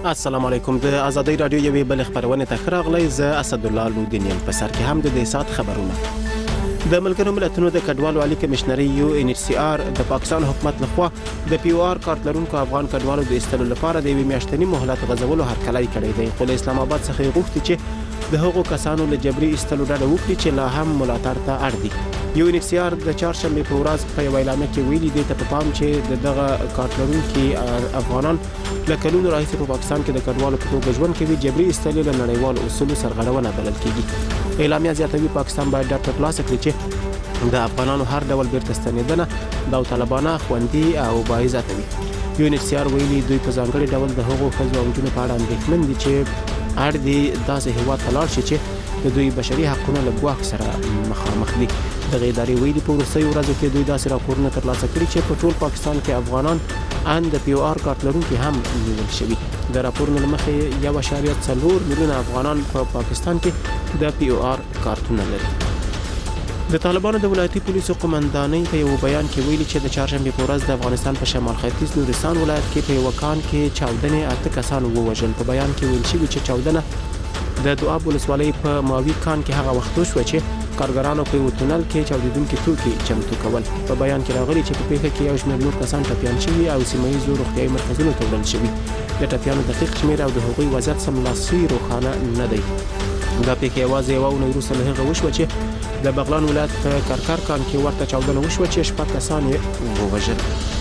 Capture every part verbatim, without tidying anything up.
السلام علیکم. د ازادي رادیو یوې بل خبرونه ته راغلی. زه اسد الله لودین یم. په سر کې هم د دې سات خبرونه. د ملګرو ملتونو د کډوالو عالی کمشنري یو ان ایچ سی آر د پاکستان حکومت لخوا د پی او آر کارت لرونکو افغان کډوالو د ایستلو لپاره د یوې میاشتني مهلت غځولو هرکلی کړی دی. خو اسلام آباد څخه غوښتي چې د هغو کسانو له جبري ایستلو ډډه وکړي چې لا هم ملاتړ ته اړ دي. یو ان ایچ سی آر د چهارشنبه په ورځ په یو اعلامیه کې ویلي دی ته په پام چې د دغه کارت لرونکي افغانان له کلونو راهیسې په پاکستان کې د کډوالو په توګه ژوند کوي. جبري ایستل له نړیوالو اصولو سرغړونه بلل کیږي. اعلامیه زیاتوي پاکستان باید ډاډ ترلاسه کړي چې د افغانانو هر ډول بیرته ستنېدنه داوطلبانه خوندي او باعزته وي. یو ان ایچ سی آر ویلي دوی په ځانګړي ډول د هغو ښځو او نجونو په اړه اندېښمن دي چې اړ دي داسې هیواد ته لاړ شي چې د دوی بشري حقونه له ګواښ سره مخامخ دي. دغه ادارې ویلي په وروستیو ورځو کې دوی داسې راپورونه ترلاسه کړي چې په ټول پاکستان کې افغانان ان د پی او آر کارت لرونکي هم نیول شوي. د راپورونو له مخې یو اعشاریه څلور میلیونه افغانان په پاکستان کې د پی او آر کارتونه لري. د طالبانو د ولایتي پولیسو قومندانۍ په یو بیان کې ویلي چې د چهارشنبه په ورځ د افغانستان په شمال ختیځ نورستان ولایت کې په یو کان کې چاودنې اته کسان ووژل. په بیان کې ویل شوی چې چاودنه د دواب ولسوالۍ په ماوی کان کې هغه وخت وشوه چې کارګرانو په یو تونل کې چاودیدونکي توکي چمتو کول. په بیان کې راغلي چې په پیښه کې یو شمېر نور کسان ټپیان شوي او سیمه ییزو روغتیايي مرکزونو ته وړل شوي. د ټپیانو دقیق شمېر او د هغوی وضعیت سملاسي روښانه نه دی. دا پیښه یوازې یوه اونۍ وروسته له هغه وشوه چې د بغلان ولایت په کرکر کان کې ورته چاودنه وشوه چې شپږ کسان یې ووژل.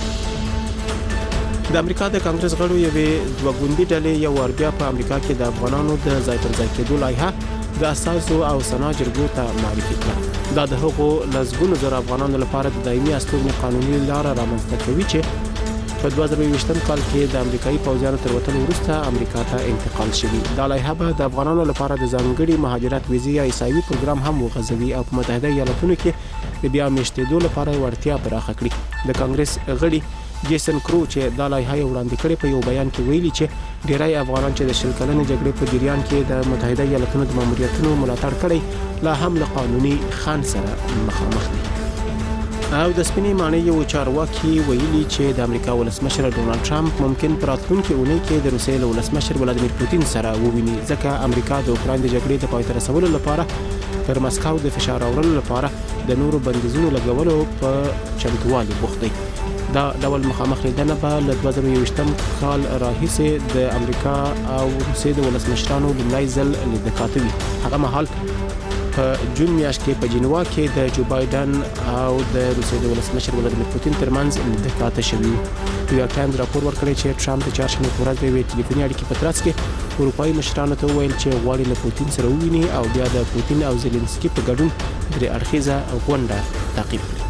د امریکا د کانګرس غړو یوې دوه ګوندي ډلې یو وار بیا په امریکا کې د افغانانو د ځای پر ځای کېدو لایحه د اساسو او سنا جرګو ته معرفي کړه. دا د هغو لسګونو زره افغانانو لپاره د دایمي استوګنې قانوني لاره رامنځته کوي چې په دوه زره یوویشتم کال کې د امریکایي پوځیانو تر وتلو وروسته امریکا ته انتقال شوي. دا لایحه به د افغانانو لپاره د ځانګړي مهاجرت ویزې یا عیساوي پروګرام هم وغځوي او په متحده ایالتونو کې د بیا میشتېدو لپاره وړتیا پراخه کړي. د کانګرس غړي جیسن کرو چې دا لایحه وړاندې کړې په یو بیان کې ویلي چې ډیری افغانان چې د شل کلنې جګړې په جریان کې د متحده ایالتونو د ماموریتونو ملاتړ کړی لا هم له قانوني خنډ سره مخامخ دي. او د سپینې ماڼۍ یو چارواکي ویلي چې د امریکا ولسمشر ډونالد ټرمپ ممکن په راتلونکي اونۍ کې د روسیې له ولسمشر ولادیمیر پوتین سره وویني ځکه امریکا د اوکراین د جګړې د پای ته رسولو لپاره پر مسکو د فشار راوړلو لپاره د نورو بندیزونو لګولو په چمتووالي بوخت دی. دا ډول مخامخ لیدنه به له دوه زره یوویشتم کال راهیسې د امریکا او روسیې د ولسمشرانو لومړی ځل لیدکاته وي. هغه مهال په جون میاشت کې په جنیوا کې د جو بایدن او د روسیې د ولسمشر ولادیمیر پوتین ترمنځ لیدکاته شوي وو. نیویارک ټایمز راپور ورکړی چې ټرمپ د چهارشنبې په ورځ د یوې ټلیفوني اړیکې په ترڅ کې اروپایي مشرانو ته وویل چې غواړي له پوتین سره وویني او بیا د پوتین او زيلنسکي په ګډون درې اړخیزه غونډه تعقیب کړي.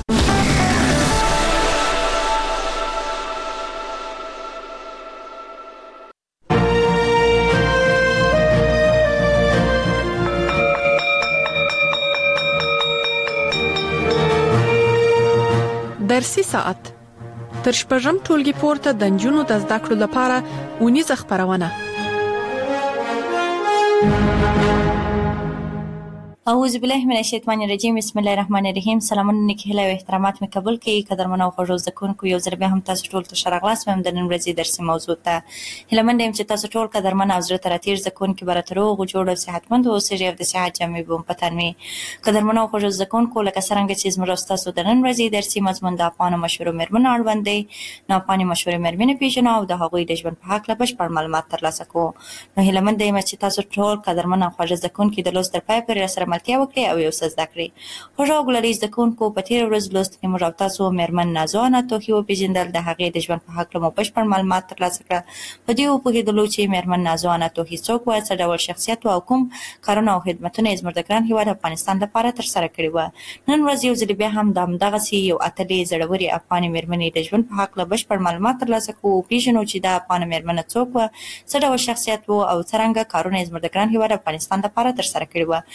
درسي ساعت تر شپږم ټولګي پورته د نجونو د زده کړو لپاره اونیزه خبرونه. اعوذ بالله من الشیطان الرجیم. بسم الله الرحمن الرحیم. سلامونه نیکی هیله او احترامات مې قبول کړئ. قدرمنو خوږو زده کوونکو یو ځل بیا هم تاسو ټول ته ښه راغلاست. مې د نن ورځې درسي موضوع ته هیله مند یم چې تاسو ټول قدرمن او زړه ته راتېر زده کوونکي به راته روغ جوړ او صحتمند اوسئ او د صحت جامې به مو په تن وي. قدرمنو خوږو زده کوونکو لکه څرنګه چې زموږ او ستاسو د نن ورځې درسي مضمون د افغانو مشهورو مېرمنو اړوند دی. نو افغاني مشهورې مېرمنې پېژنو او د هغوی د ژوند په هکله بشپړ معلومات ترلاسه کوو. نو هیله مند یم چې تاسو ټول قدرمن او خوږ زده کوونکي د لوست تر پایه پورې راسره ملتیا وکړئ او یو څه زده کړئ. خوږو ګلالي زده کوونکو په تېره ورځ لوست کې موږ او تاسو مېرمن نازو انا توخي وپېژندل. د هغې د ژوند په هکله مو بشپړ معلومات ترلاسه کړه. په دې وپوهېدلو چې مېرمن نازو انا توخي څوک وه، څه ډول شخصیت او کوم کارونه او خدمتونه یې زموږ د ګران هېواد افغانستان لپاره ترسره کړي وه. نن ورځ یو ځل بیا هم د همدغسې یو اتلې زړورې افغانې مېرمنې د ژوند په هکله بشپړ معلومات ترلاسه کوو، وپېژنو چې دا افغانه مېرمنه څوک وه، څه ډول شخصیت و او څرنګه کارونه یې زموږ د ګران هېواد افغانستان لپاره ترسره کړي وه. نو د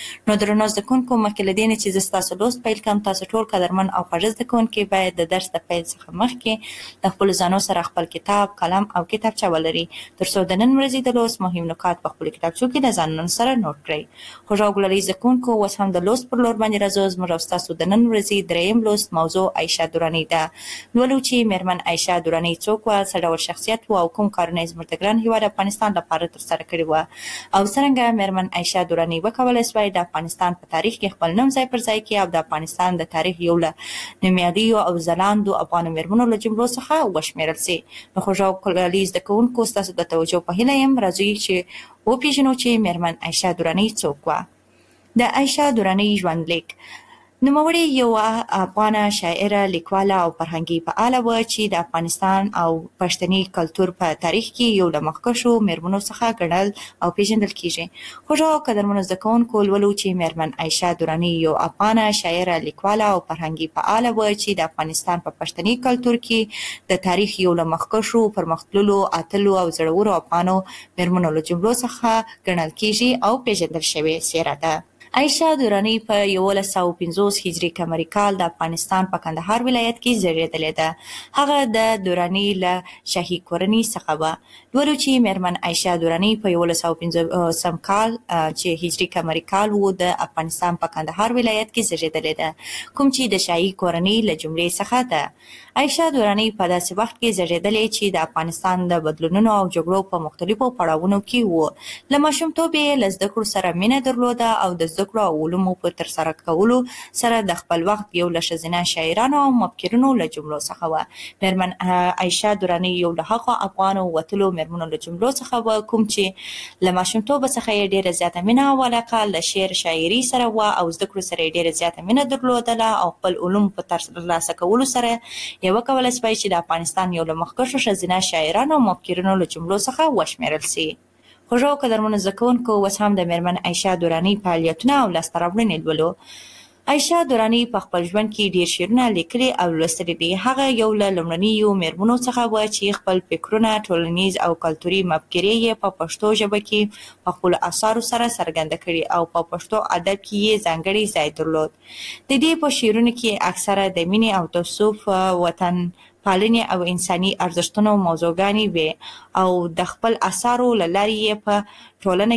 درنو زده کوونکو، مخکې له دې نه چې زه ستاسو لوست پیل کړم، تاسو ټول قدرمن او خوږ زده کوونکي باید د درس د پیل څخه مخکې د خپلو ځانو سره خپل کتاب، قلم او کتابچه ولري، تر څو د نن ورځې د لوست مهم نکات په خپلو کتابچو کې د ځانونو سره نوټ کړئ. خوږ او ګلالي زده کوونکو، اوس هم د لوست پر لور باندې راځو. زموږ او ستاسو د نن ورځې دریم لوست موضوع عایشه دراني ده. لولو چې میرمن عایشه دراني څوک وه، څه ډول شخصیت و او کوم کارونه یې زموږ د ګران هېواد افغانستان لپاره ترسره کړي وه، او څرنګه میرمن عایشه دراني وکولی سوای د افغانستان په تاریخ کې خپل نوم ځای پر ځای کړي او د افغانستان د تاریخ یو له نومیالیو او ځلانده افغانو میرمنو له جملو څخه وشمېرل سي. نو خوږ او ګلالي زده کوونکو، ستاسو د توجه په هیله یم. راځئ چې وپېژنو چې میرمن عایشه دراني څوک وه. د عایشه دراني ژوندلیک. نوموړې یوه افغانه شاعره، لیکواله او فرهنګي فعاله وه چې د افغانستان او پښتني کلتور په تاریخ کې یو له مخکښو میرمنو څخه ګڼل او پیژندل کیږي. خوږ او قدرمنو زده کوونکو، لولو چې میرمن عایشه دراني یو افغانه شاعره، لیکواله او فرهنګي فعاله وه چې د افغانستان په پښتني کلتور کې د تاریخ یو له مخکښو، پرمختللو، اتلو او زړورو افغانو میرمنو له جملو څخه ګڼل کیږي او پیژندل شوې څیره ده. عایشه دراني په یولس سوه پنځوس هجري قمري کال د افغانستان په کندهار ولایت کې زیږېدلې ده. هغه د دراني له شاهي کورنۍ څخه وه. لولو چې میرمن عایشه دراني په یولس سوه پنځوسم کال چې هجري قمري کال و د افغانستان په کندهار ولایت کې زیږېدلې ده، کوم چې د شاهي کورنۍ له جملې څخه ده. عایشه دراني په داسې وخت کې زیږېدلې چې د افغانستان د بدلونونو او جګړو په مختلفو پړاوونو کې و. له ماشومتوبه یې له زده کړو سره مینه درلوده او د زده کړو او علومو په ترسره کولو سره د خپل وخت یو له ښځینه شاعرانو او مفکرینو له جملو څخه وه. میرمن عایشه دراني یو له هغو افغانو وتلو میرمنو له جملو څخه وه کوم چې له ماشومتوبه څخه یې ډېره زیاته مینه او علاقه له شعر شاعري سره وه او زده کړو سره یې ډېره زیاته مینه درلودله او خپل علوم په ترلاسه کولو سره یې وکولی سوای چې د افغانستان یو له مخکښو ښځینه شاعرانو او مفکرینو له جملو څخه وشمېرل سي. خوږ او قدرمنو زده کوونکو، اوس هم د میرمن عایشه دراني فعالیتونه او لاسته راوړنې لولو. عایشه دراني په خپل ژوند کې ډېر شعرونه لیکلي او لوستلي دي. هغه یو له لومړنیو میرمنو څخه وه چې خپل فکرونه، ټولنیز او کلتوري مفکورې یې په پښتو ژبه کې په خپلو اثارو سره څرګنده کړي او په پښتو ادب کې یې ځانګړی ځای درلود. د دې په شعرونو کې اکثره د مینې او تعصب، وطن پالنې او انساني ارزښتونو موضوعګانې وې او د خپل اثارو له لارې یې په ټولنه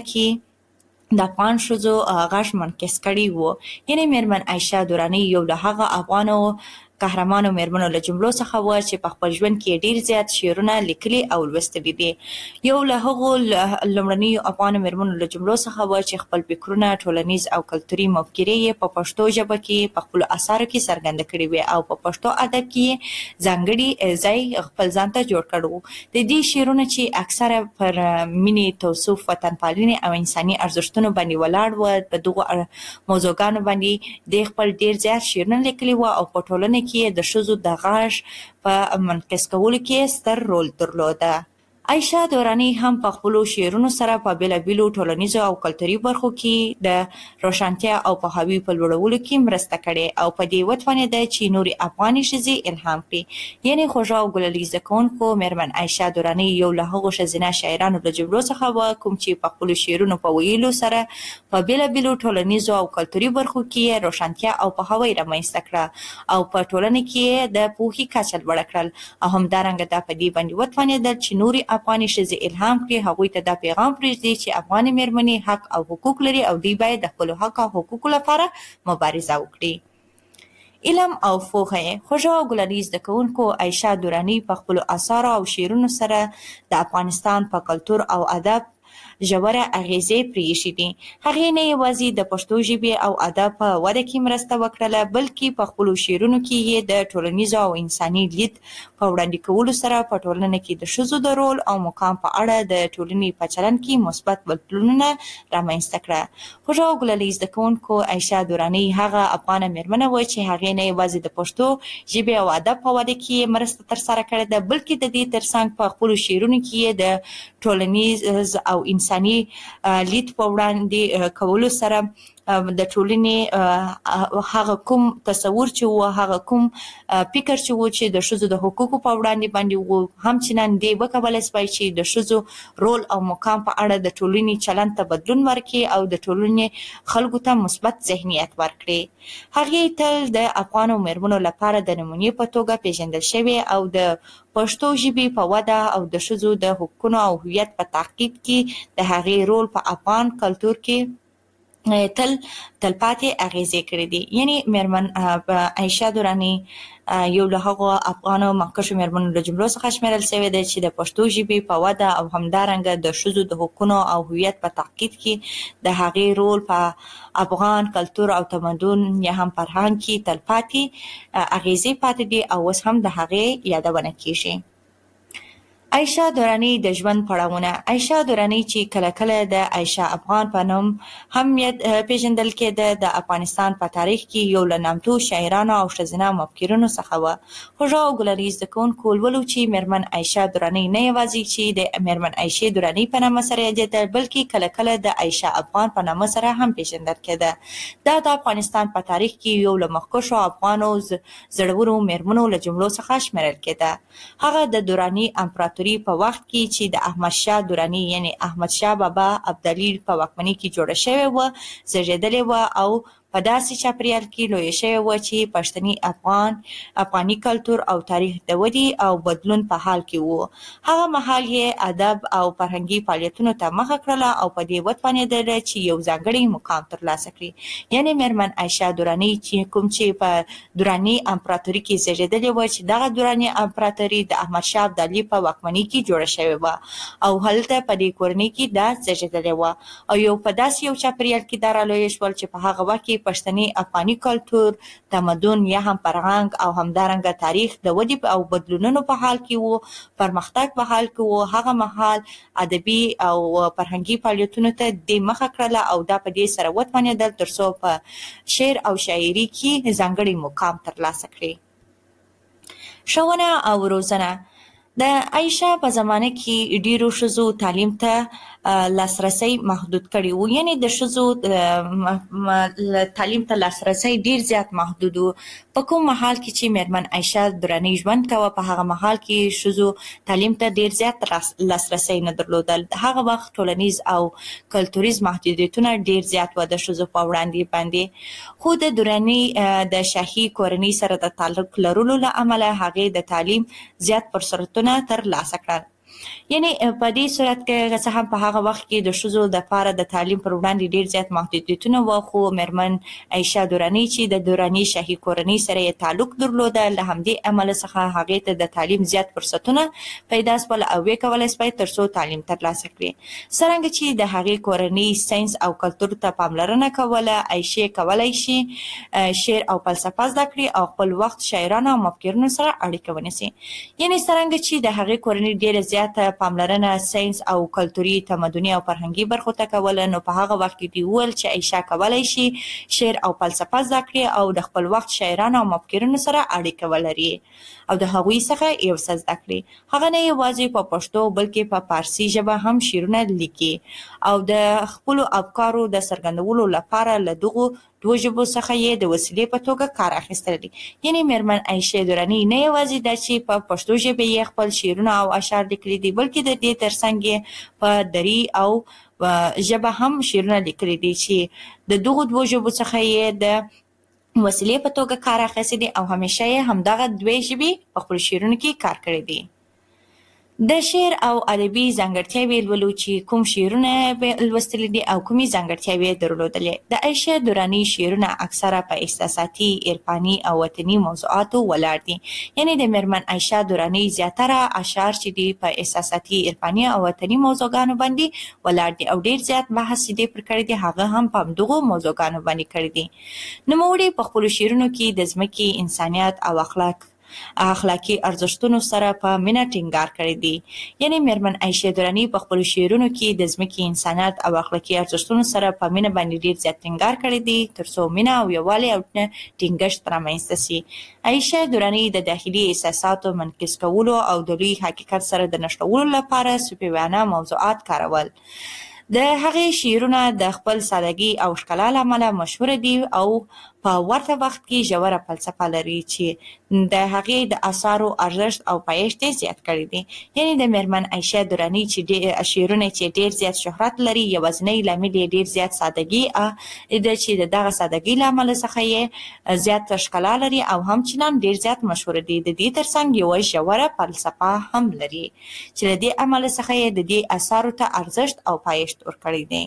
کې د افغان ښځو غږ منعکس کړی و. یعنې میرمن عایشه دراني یو له هغه افغانو قهرمانو میرمنو له جملو څخه وه چې په خپل ژوند کې ډېر زیات شعرونه لیکلي او لوستلي دي. یو له هغو لومړنیو افغانو میرمنو له جملو څخه وه چې خپل فکرونه، ټولنیز او کلتوري مفکورې یې په پښتو ژبه کې په خپلو اثارو کې څرګنده کړي وې او په پښتو ادب کې یې ځانګړي ځای خپل ځان ته جوړ کړی و. د دې شعرونه چې اکثره پر مینې، تعصب، وطن پالنې او انساني ارزښتونو باندې ولاړ وه، په دغو موضوعګانو باندې د خپل ډېر زیات شعرونه لیکلي وه او په ټولنه کې د ښځو د غږ په منعکس کولو کې ستر رول درلوده. عایشه دراني هم په خپلو شعرونو سره په بېلابېلو ټولنیزو او کلتوري برخو کې د روښانتیا او پوهاوي په لوړولو کې مرسته کړې او په دې وتوانېده چې نورې افغاني ښځې الهام کړي. یعنې خوږ او ګلالي زده کوونکو، میرمن عایشه دراني یو له هغو ښځینه شاعرانو له جملو څخه وه کوم چې په خپلو شعرونو په ویلو سره په بېلابېلو ټولنیزو او کلتوري برخو کې روښانتیا او پوهاوی رامنځته کړه او په ټولنه کې د پوهې کچه لوړه کړل او همدارنګه دا په دې باندې وتوانېدل چې نورې افغاني ښځې الهام کړي، هغوی ته دا پیغام پرېږدي چې افغاني میرمنې حق او حقوق لري او دوی باید د خپلو حق او حقوقو لپاره مبارزه وکړي. علم او پوهه. خوږ او ګلالي زده کوونکو، عایشه دراني په خپلو اثارو او شعرونو سره د افغانستان په کلتور او ادب ژوره اغیزې پرېښې دي. هغې نه یوازې د پښتو ژبې او ادب په وده کې مرسته وکړله، بلکې په خپلو شعرونو کې یې د ټولنیزو او انساني لید په وړاندې کولو سره په ټولنه کې د ښځو د رول او مقام په اړه د ټولنې په چلند کې مثبت بدلونونه رامنځته کړه. خوږ او ګلالي زده کوونکو، عایشه دراني هغه افغانه میرمنه وه چې هغې نه یوازې د پښتو ژبې او ادب په وده کې مرسته ترسره کړې ده، بلکې د دې ترڅنګ په خپلو شعرونو کې یې د ټولنیز او انساني لید په وړاندې کولو سره د ټولنې هغه کوم تصور چې و، هغه کوم فکر چې و چې د ښځو د حقوقو په وړاندې باندې و، هم چې نن دی وکولای شي چې د ښځو رول او مقام په اړه د ټولنې چلند ته بدلون ورکړي او د ټولنې خلکو ته مثبت ذهنیت ورکړي. هغې تل د افغانو مېرمنو لپاره د نمونې په توګه پیژندل شوې او د پښتو ژبې په وده او د ښځو د حقوقو او هویت په تحقیق کې د هغې رول په افغان کلتور کې تل تلپاتې اغیزې کړې دي. یعنی مېرمن عایشه دراني یو له هغو افغانو مخکښو مېرمنو له جملو څخه شمیرل شوې ده چې د پښتو ژبې په وده او همدارنګه د ښځو د حقوقو او هویت په تحقیق کې د هغې رول په افغان کلتور او تمدن یا هم فرهنګ کې تلپاتې اغیزې پاتې دي او اوس هم د هغې یادونه کیږي. عایشه دراني د ژوند پړاوونه. عایشه دراني چې کله کله د عایشه افغان په نوم هم پیژندل کېده، د افغانستان په تاریخ کې یو له نامتو شاعرانو او ښځینه مفکرینو څخه وه. خوږه او ګلریز زده کوونکو ولولو چې مېرمن عایشه دراني نه یوازې چې د مېرمن عایشې دراني په نامه سره یادېده، بلکې کله کله د عایشه افغان په نامه سره هم پیژندل کېده. دا د افغانستان په تاریخ کې یو له مخکښو افغانو زړورو مېرمنو له جملو څخه شمیرل کېده. هغه د دراني امپراتوري په وخت کې چې د احمد شاه دراني یعنی احمد شاه بابا ابدالي په واکمنۍ کې جوړه شوې وه، زېږېدلې وه او په داسې چاپریال کې لویه شوې وه چې پښتني افغان افغاني کلتور او تاریخ د ودې او بدلون په حال کې وو. هغه مهال یې ادب او فرهنګي فعالیتونو ته مخه کړله او په دې وتوانېدله چې یو ځانګړی مقام ترلاسه کړي. یعنې مېرمن عایشه دراني چې کوم چې په دراني امپراتوري کې زېږېدلې وه، چې دغه دراني امپراتوري د احمد شاه ابدالي په واکمنۍ کې جوړه شوې وه او هلته په دې کورنۍ کې دا زېږېدلې وه او یو په داسې یو چاپریال کې دا رالویه شول چې په هغه وخت کې پښتني افغاني کلتور، تمدن یا هم فرهنګ او همدارنګه تاریخ د ودې او بدلونونو په حال کې وو، پرمختګ په حال کې وو. هغه مهال ادبي او فرهنګي فعالیتونو ته د مخه کړله او دا په دې سره وتوانېدل تر څو په شعر او شاعري کې ځانګړی مقام ترلاسه کړي. ښوونه او روزنه. د عایشه په زمانه کې ډیرو ښځو تعلیم ته لاسرسی محدود کړی وو، یعنی د ښځو تعلیم ته لاسرسی ډیر زیات محدود وو. په کوم مهال کې چې مېرمن عایشه دراني ژوند کوه، په هغه مهال کې ښځو تعلیم ته ډیر زیات لاسرسی نه درلودل. هغه وخت ټولنیز او کلتوریز محدودیتونه ډیر زیات وو د ښځو په وړاندې باندې. خو د دراني د شاهي کورنۍ سره د تعلق لرلو له امله هغې د تعلیم زیات فرصتونه ترلاسه کړل. یعنی په دې صورت کې څه هم په هغه وخت کې د ښځو لپاره د تعلیم پر وړاندې ډیر زیات محدودیتونه وو، خو مېرمن عایشه دراني چې د دراني شاهي کورنۍ سره یې تعلق درلوده، له همدې امله څخه هغې ته د تعلیم زیات فرصتونه پیدا شول او ویې کولی شوی تر څو تعلیم ترلاسه کړي. څرنګه چې د هغې کورنۍ ساینس او کلتور ته پاملرنه کوله، عایشې کولی شي شعر او فلسفه زده کړي او خپل وخت شاعرانو او مفکرینو سره اړیکه ونیسي. یعنې څرنګه چې د هغې کورنۍ ډیره زیات پاملرنه ساینس او کلتوري، تمدني او فرهنګي برخو ته کوله، نو په هغه وخت کې دوی وویل چې عایشه کولی شي شعر او فلسفه زده کړي او د خپل وخت شاعرانو او مفکرینو سره اړیکه ولري او د هغوی څخه یو څه زده کړي. هغه نه یوازې په پښتو بلکې په فارسي ژبه هم شعرونه لیکي او د خپلو افکارو د څرګندولو لپاره له دغو دوه ژبو څخه یې د وسیلې په توګه کار اخیستلی دی. یعنې مېرمن عایشه دراني نه یوازې دا چې په پښتو ژبه یې خپل شعرونه او اشعار لیکلي دي، بلکې د دې ترڅنګ یې په دري او ژبه هم شعرونه لیکلي دي چې د دغو دوه ژبو څخه یې د وسیلې په توګه کار اخیستی دی او همیشه یې همدغه دوې ژبې په خپلو شعرونو کې کار کړی دی. د شعر او ادبي ځانګړتیاوې لولو چې کوم شعرونه به لوستلي دي او کومې ځانګړتیاوې یې درلودلې. د عایشه دراني شعرونه اکثره په احساساتي، عرفاني او وطني موضوعاتو ولاړ دي. یعنې د مېرمن عایشه دراني زیاتره اشعار چې دي په احساساتي، عرفاني او وطني موضوعګانو باندې ولاړ دي او ډیر زیات بحث چې دی پر کړی دی هغه هم په همدغو موضوعګانو باندې کړی دي. نوموړي په خپلو شعرونو کې د ځمکې، انسانیت او اخلاق اخلاقي ارزښتونو سره په مینه ټینګار کړی دی. یعنې مېرمن عایشه دراني په خپلو شعرونو کې د ځمکې، انسانیت او اخلاقي ارزښتونو سره په مینه باندې ډیر زیات ټینګار کړی دی تر څو مینه او یووالی او ټینګښت رامنځته سي. عایشه دراني د داخلي احساساتو منعکس کولو او د لوی حقیقت سره د نښلولو لپاره صوفیانه موضوعات کارول. د هغې شعرونه د خپل سادګي او ښکلا له امله مشهوره دي او په ورته وخت کې ژوره فلسفه لري چې د هغې د اثارو ارزښت او پایښت یې زیات کړی دی. یعنې د میرمن عایشه دراني چې شعرونه چې ډېر زیات شهرت لري، یوازینی لامل یې ډېر زیات سادګي ده چې د دغه سادګي له امله څخه یې زیات ښکلا لري او همچنان ډېر زیات مشهوره دي. د دې ترڅنګ یوه ژوره فلسفه هم لري چې له دې امله څخه یې د دې اثارو ته ارزښت او پایښت ورکړی دی.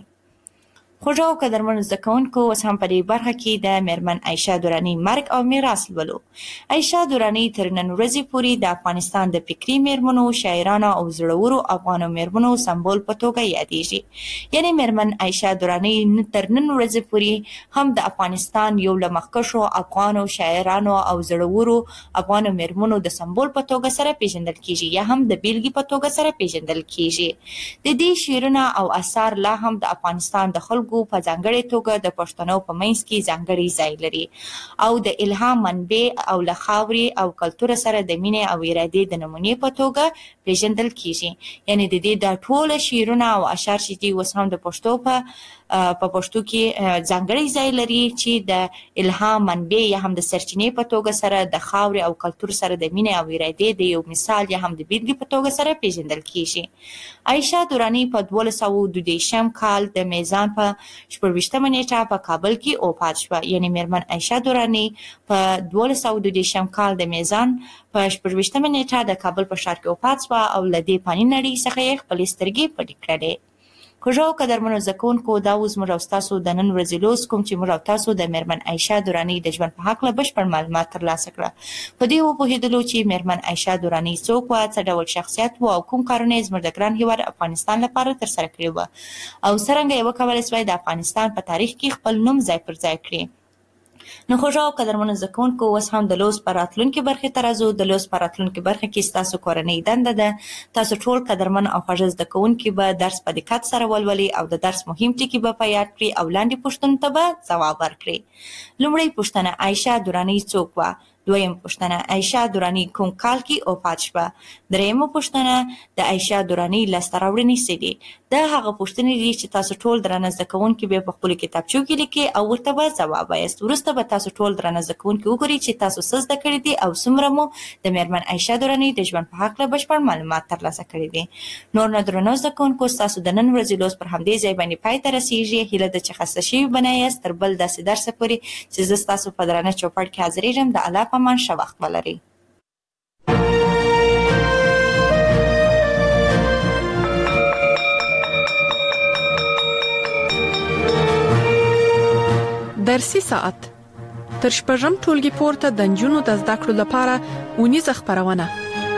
خوږو او قدرمنو زده کوونکو، اوس هم په دې برخه کې د میرمن عایشه دراني مرګ او میراث لولو. عایشه دراني تر نن ورځې پورې د افغانستان د فکري میرمنو، شاعرانو او زړورو افغانو میرمنو سمبول په توګه یادېږي. یعنې میرمن عایشه دراني تر نن ورځې پورې هم د افغانستان یو له مخکښو افغانو شاعرانو او زړورو افغانو میرمنو د سمبول په توګه سره پیژندل کیږي یا هم د بیلګې په توګه سره پیژندل کیږي. د دې شعرونه او اثار لا هم د افغانستان د خلکو په ځانګړې توګه د پښتنو په منځ کې ځانګړی ځای لري او د الهام منبع او له خاورې او کلتور سره د مینې او ارادې د نمونې په توګه پیژندل کیږي. یعنې د دې د ټول شعرونه او اشعار چې دي اوس هم د پښتو په په پښتو کې ځانګړی ځای لري چې د الهام منبع یا هم د سرچینې په توګه سره د خاورې او کلتور سره د مینې او ارادې د یو مثال یا هم د بیلګې په توګه سره پیژندل کیږي. عایشه دراني په دولس سوه دوه دېرشم کال د میزان په شپږویشتمه نیټه په کابل کې وفات شوه. یعنې میرمن عایشه دراني په دولس سوه دوه دېرشم کال د میزان په شپږویشتمه نیټه د کابل په ښار کې وفات شوه او له دې فاني نړۍ څخه یې خپلې سترګې پټې کړلې. خوږو او قدرمنو زده کوونکو، دا اوس موږ او ستاسو د نن ورځې لوست کوم چې موږ او تاسو د میرمن عایشه دراني د ژوند په هکله بشپړ معلومات ترلاسه کړه. په دې وپوهېدلو چې میرمن عایشه دراني څوک وه، څه ډول شخصیت و او کوم کارونه یې زموږ د ګران هېواد افغانستان لپاره ترسره کړي وه او څرنګه یې وکولی سوای د افغانستان په تاریخ کې خپل نوم ځای پر ځای کړي. نو خوږو او قدرمنو زده کوونکو، اوس هم د لوست په راتلونکې برخې ته راځو. د لوست په راتلونکې برخه کې ستاسو کورنۍ دنده ده تاسو ټول قدرمن او خوږ زده کوونکي به درس په دقت سره ولولئ او د درس مهم ټکي به په یاد کړئ او لاندې پوښتنو ته به ځواب ورکړئ. لومړۍ پوښتنه: عایشه دراني څوک وه؟ دویم پوښتنه: عایشه دراني کوم کال کې وفات شوه؟ دریمه پوښتنه: د عایشه دراني لاسته راوړنې څه دي؟ دا هغه پوښتنې دي چې تاسو ټول درانه زده کوونکي به په خپلو کتابچو کې لیکئ او ورته به ځواب وایاست. وروسته به تاسو ټول درانه زده کوونکي وګورئ چې تاسو څه زده کړي دي او څومره مو د میرمن عایشه دراني د ژوند په هکله بشپړ معلومات ترلاسه کړي دي. نور نو درنو زده کوونکو، ستاسو د نن ورځې لوست پر همدې ځای باندې پای ته رسېږي. هیله ده چې خسته شوي به نه یاست. تر بل داسې درسه پورې چې زه ستاسو په درانه چوپړ کې حاضرېږم، د الله په امان ښه وخت ولرئ. درسي ساعت تر شپږم ټولګي پورته د نجونو د زده کړو لپاره اونیزه خپرونه.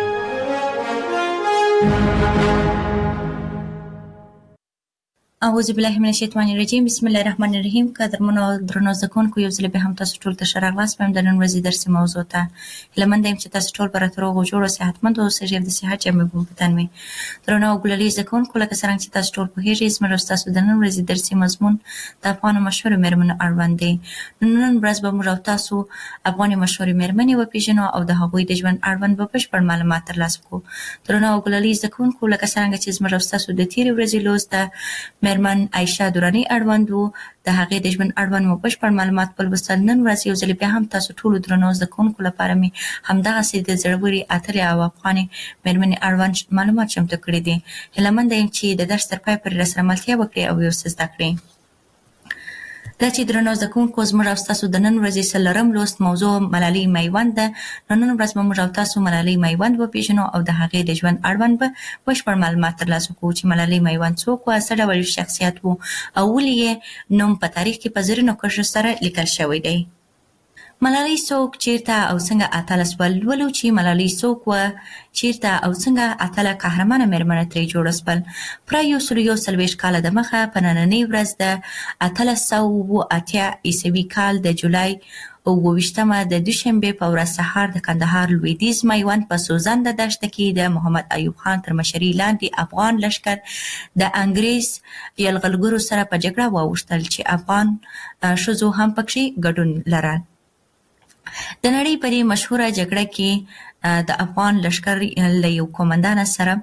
اعوذ بالله من الشیطان الرجیم. بسم الله الرحمن الرحیم. قدرمنو درنو زده کوونکو، یو ځل بیا هم تاسو ټول ته ښه راغلاست. وایم د نن ورځې درسي موضوع ته هیله مند یم چې تاسو ټول به راته روغ او جوړ او صحتمند اوسئ او د صحت جامې به مو په تن وي. درنو او ګلالي زده کوونکو، لکه څرنګه چې تاسو ټول پوهېږئ، زموږ او ستاسو د نن ورځې درسي مضمون د افغانو مشهورو میرمنو اړوند دی. نن ورځ به موږ او تاسو افغاني مشهورې میرمنې وپېژنو او د هغوی د ژوند اړوند به بشپړ معلومات ترلاسه کړو. درنو او ګلالي زده کوونکو، لکه څرنګه چې زموږ او ستاسو د تېرې ورځې لوست د میرمن عایشه دراني اړوند وو، د هغې د ژوند اړوند مو بشپړ معلومات ولوستل. نن ورځ یو ځل بیا هم تاسو ټولو درنو زده کوونکو لپاره مې همدغسې د زړورې اتلې او افغانې میرمنې اړوند معلومات چمتو کړي دي. هیله منده یم چې د درس تر پای پورې راسره ملتیا وکړئ او یو څه زده کړئ. دا چې درنو زده کوونکو، زموږ او ستاسو د نن ورځې څلورم لوست موضوع ملالۍ میوند ده. نو نن ورځ به موږ او تاسو ملالۍ میوند وپېژنو او د هغې د ژوند اړوند به بشپړ معلومات ترلاسه کړو چې ملالۍ میوند څوک وه، څه ډول شخصیت و او ولې یې نوم په تاریخ کې په زرینو کرښو سره لیکل شوی دی. ملالۍ څوک، چیرته او څنګه اتله سوه؟ لولو چې ملالۍ څوک وه، چیرته او څنګه اتله قهرمانه میرمنه ترې جوړه سول. پوره یو سل یو څلوېښت کاله دمخه په نننۍ ورځ د اتلس سوه اووه اتیا عیسوي کال د جولای اووه ویشتمه د دوشنبې په ورځ سهار د کندهار لویدیځ میوند په سوځنده دښته کې د محمد ایوب خان تر مشرۍ لاندې افغان لښکر د انګریز یرغلګرو سره په جګړه واوښتل چې افغان ښځو هم پکې ګډون لرل. د نړۍ په دې مشهوره جګړه کې د افغان لښکر له یو قومندان سره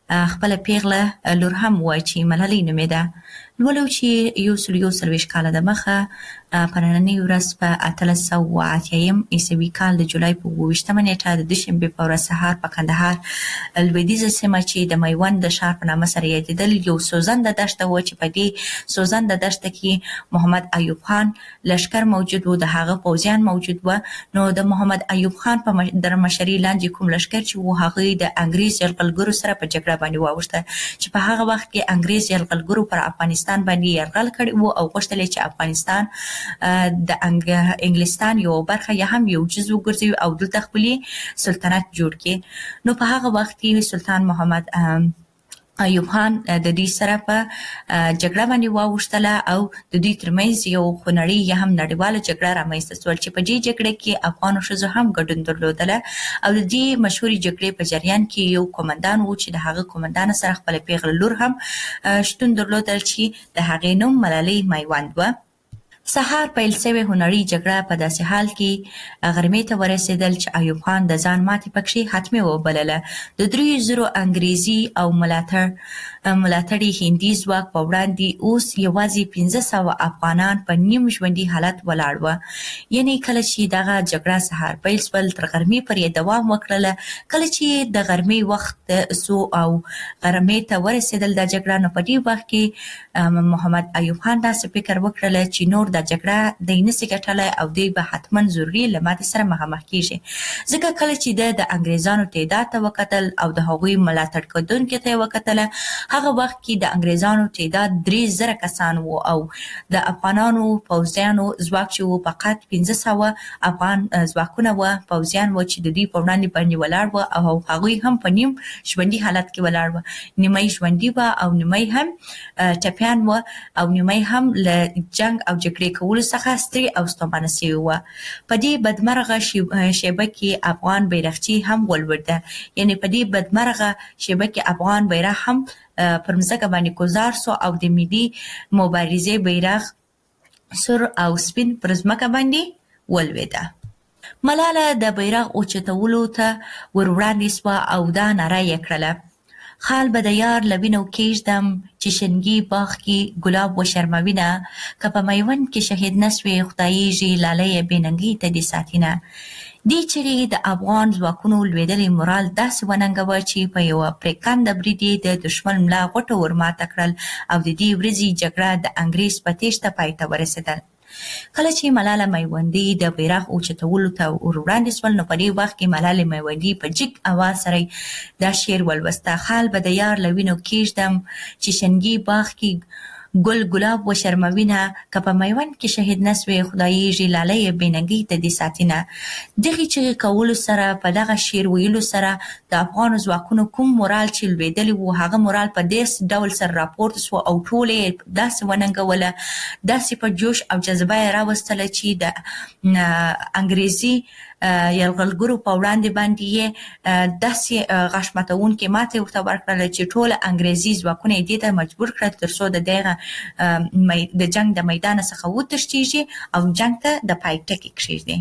خپل پیغله لور هم و چې ملالۍ نومېده. ولو چې یو سل یو څلوېښت کاله د مخه په نننۍ ورځ په اتلس سوه اتیایم عیسوي کال د جولای په اووه ویشتمه نیټه د دوشنبې په ورځ سهار په کندهار لویدیځه سیمه چې د میوند د ښار په نامه سره یادېدل یو سوځنده دښته وه چې په دې سوځنده دښته کې محمد ایوب خان لښکر موجود و، د هغه پوځیان موجود و. نو د محمد ایوب خان په در مشرۍ لاندې کوم لښکر چې و هغه د انګریز یرغلګرو سره په جګړه باندې واوښته چې په هغه وخت کې انګریز یرغلګرو پر افغانستان باندې یرغل کړی و او غوښتل چې افغانستان د انګلستان یو برخه یا هم یو جزء وګرځوي او دلته خپل سلطنت جوړ کړي. نو په هغه وخت کې سلطان محمد ایوب خان د دې سره په جګړه باندې واوښتله او د دوی ترمنځ یو خونړۍ یا هم نړیواله جګړه رامنځته شول چې په دې جګړه کې افغانو ښځو هم ګډون درلودله او د دې مشهورې جګړې په جریان کې یو قومندان و چې د هغه قومندان سره خپله پیغله لور هم شتون درلودل چې د هغې نوم ملالۍ میوند وه. سهار پیل شوې هنري جګړه په داسې حال کې غرمې ته ورسېدل چې ایوب خان د ځان ماتې پکښې حتمي وبلله. د دریو زرو انګریزي او ملاتړ ملاتړي هندي ځواک په وړاندې اوس یوازې پنځه سوه افغانان په نیم ژوندي حالت ولاړ وه. یعنې کله چې دغه جګړه سهار پیل شول تر غرمې پورې دوام وکړله. کله چې د غرمې وخت سو او غرمې ته ورسېدل دا جګړه، نو په دې وخت کې محمد ایوب خان داسې فکر وکړله چې نور دا جګړه دی نسي ګټلی او دی به حتما ضروري له ماتې سره مخامخ کیږي. ځکه کله چې د د انګریزانو تعداد ته وکتل او د هغوی ملاتړ کوونکو ته یې وکتله، هغه وخت کې د انګریزانو تعداد درې زره کسان وو او د افغانانو پوځیانو ځواک چې وو فقط پنځه سوه افغان ځواکونه وه، پوځیان وو چې د دوی په وړاندې باندې ولاړ وه او هغوی هم په نیم ژوندي حالت کې ولاړ وه. نیمه ژوندي وه او نیمه هم ټپیان وه او نیمه هم له جنګ او جګړې کولو څخه ستړي او ستومانه شوي وه. په دې بدمرغه شیبه کې افغان بیرغچی هم ولوېده. یعنې په دې بدمرغه شیبه کې افغان بیرغ هم پر مځکه باندې ګذار سو او د ملي مبارزې بیرغ سور او سپین پر ځمکه باندې ولوېده. ملاله د بیرغ اوچتولو ته ور وړاندې سوه او دا ناره یې کړله: خال به د یار له وینو کېږدم چې شنګي باغ کې ګلاب وشرموینه، که په میوند کې شهید نه سوې خدایږي لالی بې ننګۍ ته دې ساتینه. دې چغې د افغان ځواکونو لوېدلی مورال داسې وننګوه چې په یوه پرېکنده برید یې د دښمن ملا غوټه ورماته کړل او د دې ورځې جګړه د انګریز په تېښته پای ته ورسېدل. کله چې ملاله میوندي د بیرغ اوچتولو ته ور وړاندې سول، نو په دې وخت کې ملالې میوندي په جګ اواز سره دا شعر ولوسته: خال به د یار له وینو کېږدم چې شنګي باغ کې ګل ګلاب وشرموینه، که په میوند کې شهید نه سوې خدایږي لالی بې ننګۍ ته دې ساتینه. دغې چغې کولو سره، په دغه شعر ویلو سره د افغانو ځواکونو کوم مورال چې لوېدلی و هغه مورال په داسې ډول سره راپورته سو او ټول یې داسې وننګوله، داسې په جوش او جذبه یې راوستله چې د انګریزي یرغلګرو په وړاندې باندې یې داسې غاښ ماتوونکې ماتې ورته ورکړله چې ټوله انګریزي ځواکونه یې دې ته مجبور کړل تر څو د دغه د جنګ د میدانه څخه وتښتېږي او جنګ ته د پای ټکی کښېږدي.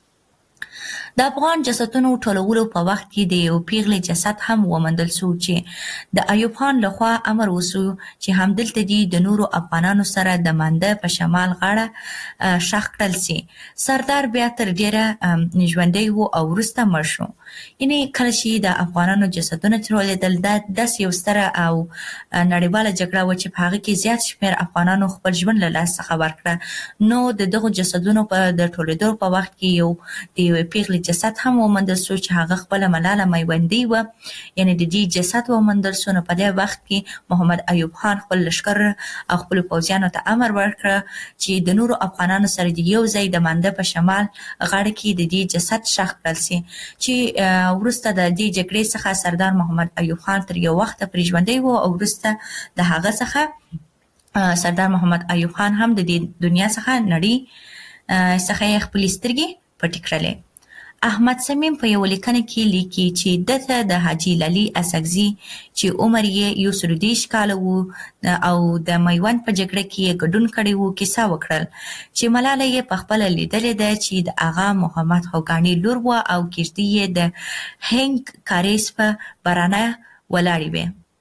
د افغان جسدونو ټولولو په وخت کې د یو پیغلې جسد هم وموندل شو چې د ایوب خان لخوا امر وشو چې همدلته دې د نورو افغانانو سره د مانده په شمال غاړه ښخ کړل شي. سردار بیا تر ډېره ژوندی و او وروسته مړ شو. یعنې کله چې د افغانانو جسدونه ټولېدل، دا داسې یو ستره او نړیواله جګړه وه چې په هغه کې زیات شمېر افغانانو خپل ژوند له لاسه څخه ورکړه. نو د دغو جسدونو په د ټولېدو په وخت کې یو د یوې پیغلې جسد هم وموندل شو چې هغه خپله ملاله میوندۍ وه. یعنې د دې جسد وموندل شو. نو په دې وخت کې محمد ایوب خان خپل لښکر او خپلو پوځیانو ته امر ورکړه چې د نورو افغانانو سره د یو ځای د مانده په شمال غاړه کې د دې جسد ښخ کړل شي. چې وروسته د دې جګړې څخه سردار محمد ایوب خان تر یو وخته پرې ژوندی و او وروسته د هغه څخه سردار محمد ایوب خان هم د دې دنیا څخه نړۍ څخه یې خپلې سترګې پټې کړلې. احمد صمیم په یو لیکنه کې لیکي چې دته د حاجي لالي اسکزي چې عمر یې یو سل دېرش کاله و او د میوند په جګړه کې یې ګډون کړی و، کیسه وکړل چې ملاله یې په خپله لیدلې ده چې د آغا محمد خوګاني لور وه او کښتۍ یې د هنګ کاریز په برانه ولاړې وې.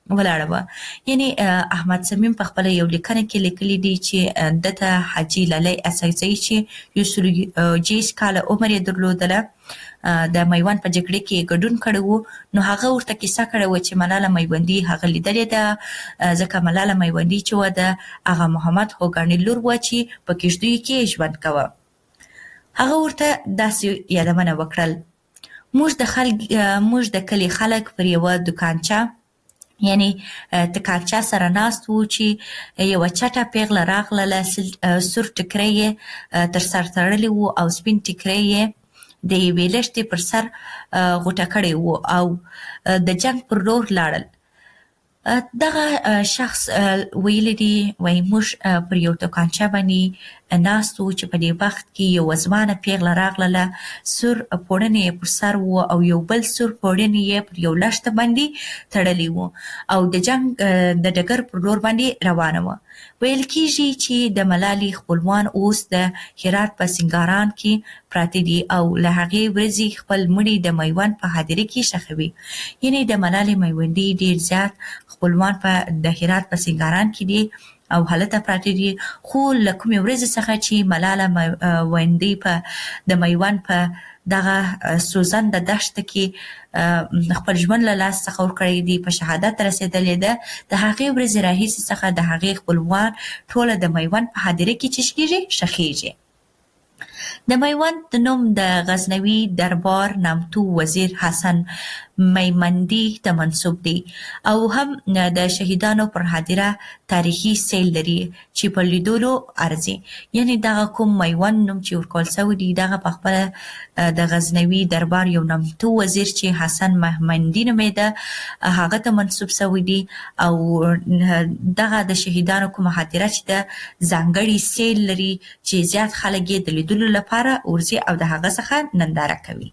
ولاړه وه. یعنی احمد صمیم په خپله یو لیکنه کې لیکلي دي چې دته حاجي لالی اساسي چې یو سل جیش کاله عمر یې درلودله د میوند په جګړه کې ګډون کړی و، نو هغه ورته کیسه کړې وه چې ملاله میوندي هغه لیدلې ده، ځکه ملاله میوندي چې وه د آغا محمد خوګاني لور وه چې په کشتیو کې ژوند کوه. هغه ورته داسې یادونه وکړل: موږ د خلک موږ د کلي خلک پر یوه دوکانچه یعنی تکانچه سره ناست وو چې یوه چټه پیغله راغله، سور ټکری یې تر سر تړلی وو او سپین ټکری یې د یوې لښتې پر سر غوټه کړی وو او د جنګ پر لور لاړل. دغه شخص ویلی دی وایي موږ پر یو دوکانچه باندې ناست وو چې په دې وخت کې یو ځوانه پیغله راغله، سور پوړنی یې پر سر وو او یو بل سور پوړنی یې پر یو لښته باندې تړلی وو او د جنګ د ډګر پر لور باندې روانه وه. ویل کېږي چې د ملالې خپلوان اوس د هرات په سنګاران کې پراته دي او له هغې ورځې خپل مړي د میوند په هدیره کې ښخوي. یعنې د ملالې میوندي ډېر زیات خپلوان په د هرات په سنګاران کې دي او هلته پراته دي، خو له کومې ورځې څخه چې ملاله میوندي په د میوند په دغه سوزنده دښته کې خپل ژوند له لاس څخه ورکړی دی، په شهادت رسېدلې ده، د هغې ورځې راهیسې څخه د هغې خپلوان ټوله د میوند په هدیره کې چې کېږي ښخېږي. د میوند د نوم د غزنوي دربار نامتو وزیر حسن میمندي ته منسوب دی او هم د شهیدانو پر هدیره تاریخي سیل لري چې په لیدلو ارزي. یعنی دغه کوم میوند نوم چې ورکول سوی دی دغه په خپله د غزنوي دربار یو نامتو وزیر چې حسن میمندي نومېده هغه ته منسوب سوی دی او دغه د شهیدانو کومه هدیره چې د ځانګړي سیل لري چې زیات خلک یې د لیدلو لپاره ورځي او د هغه څخه ننداره کوي.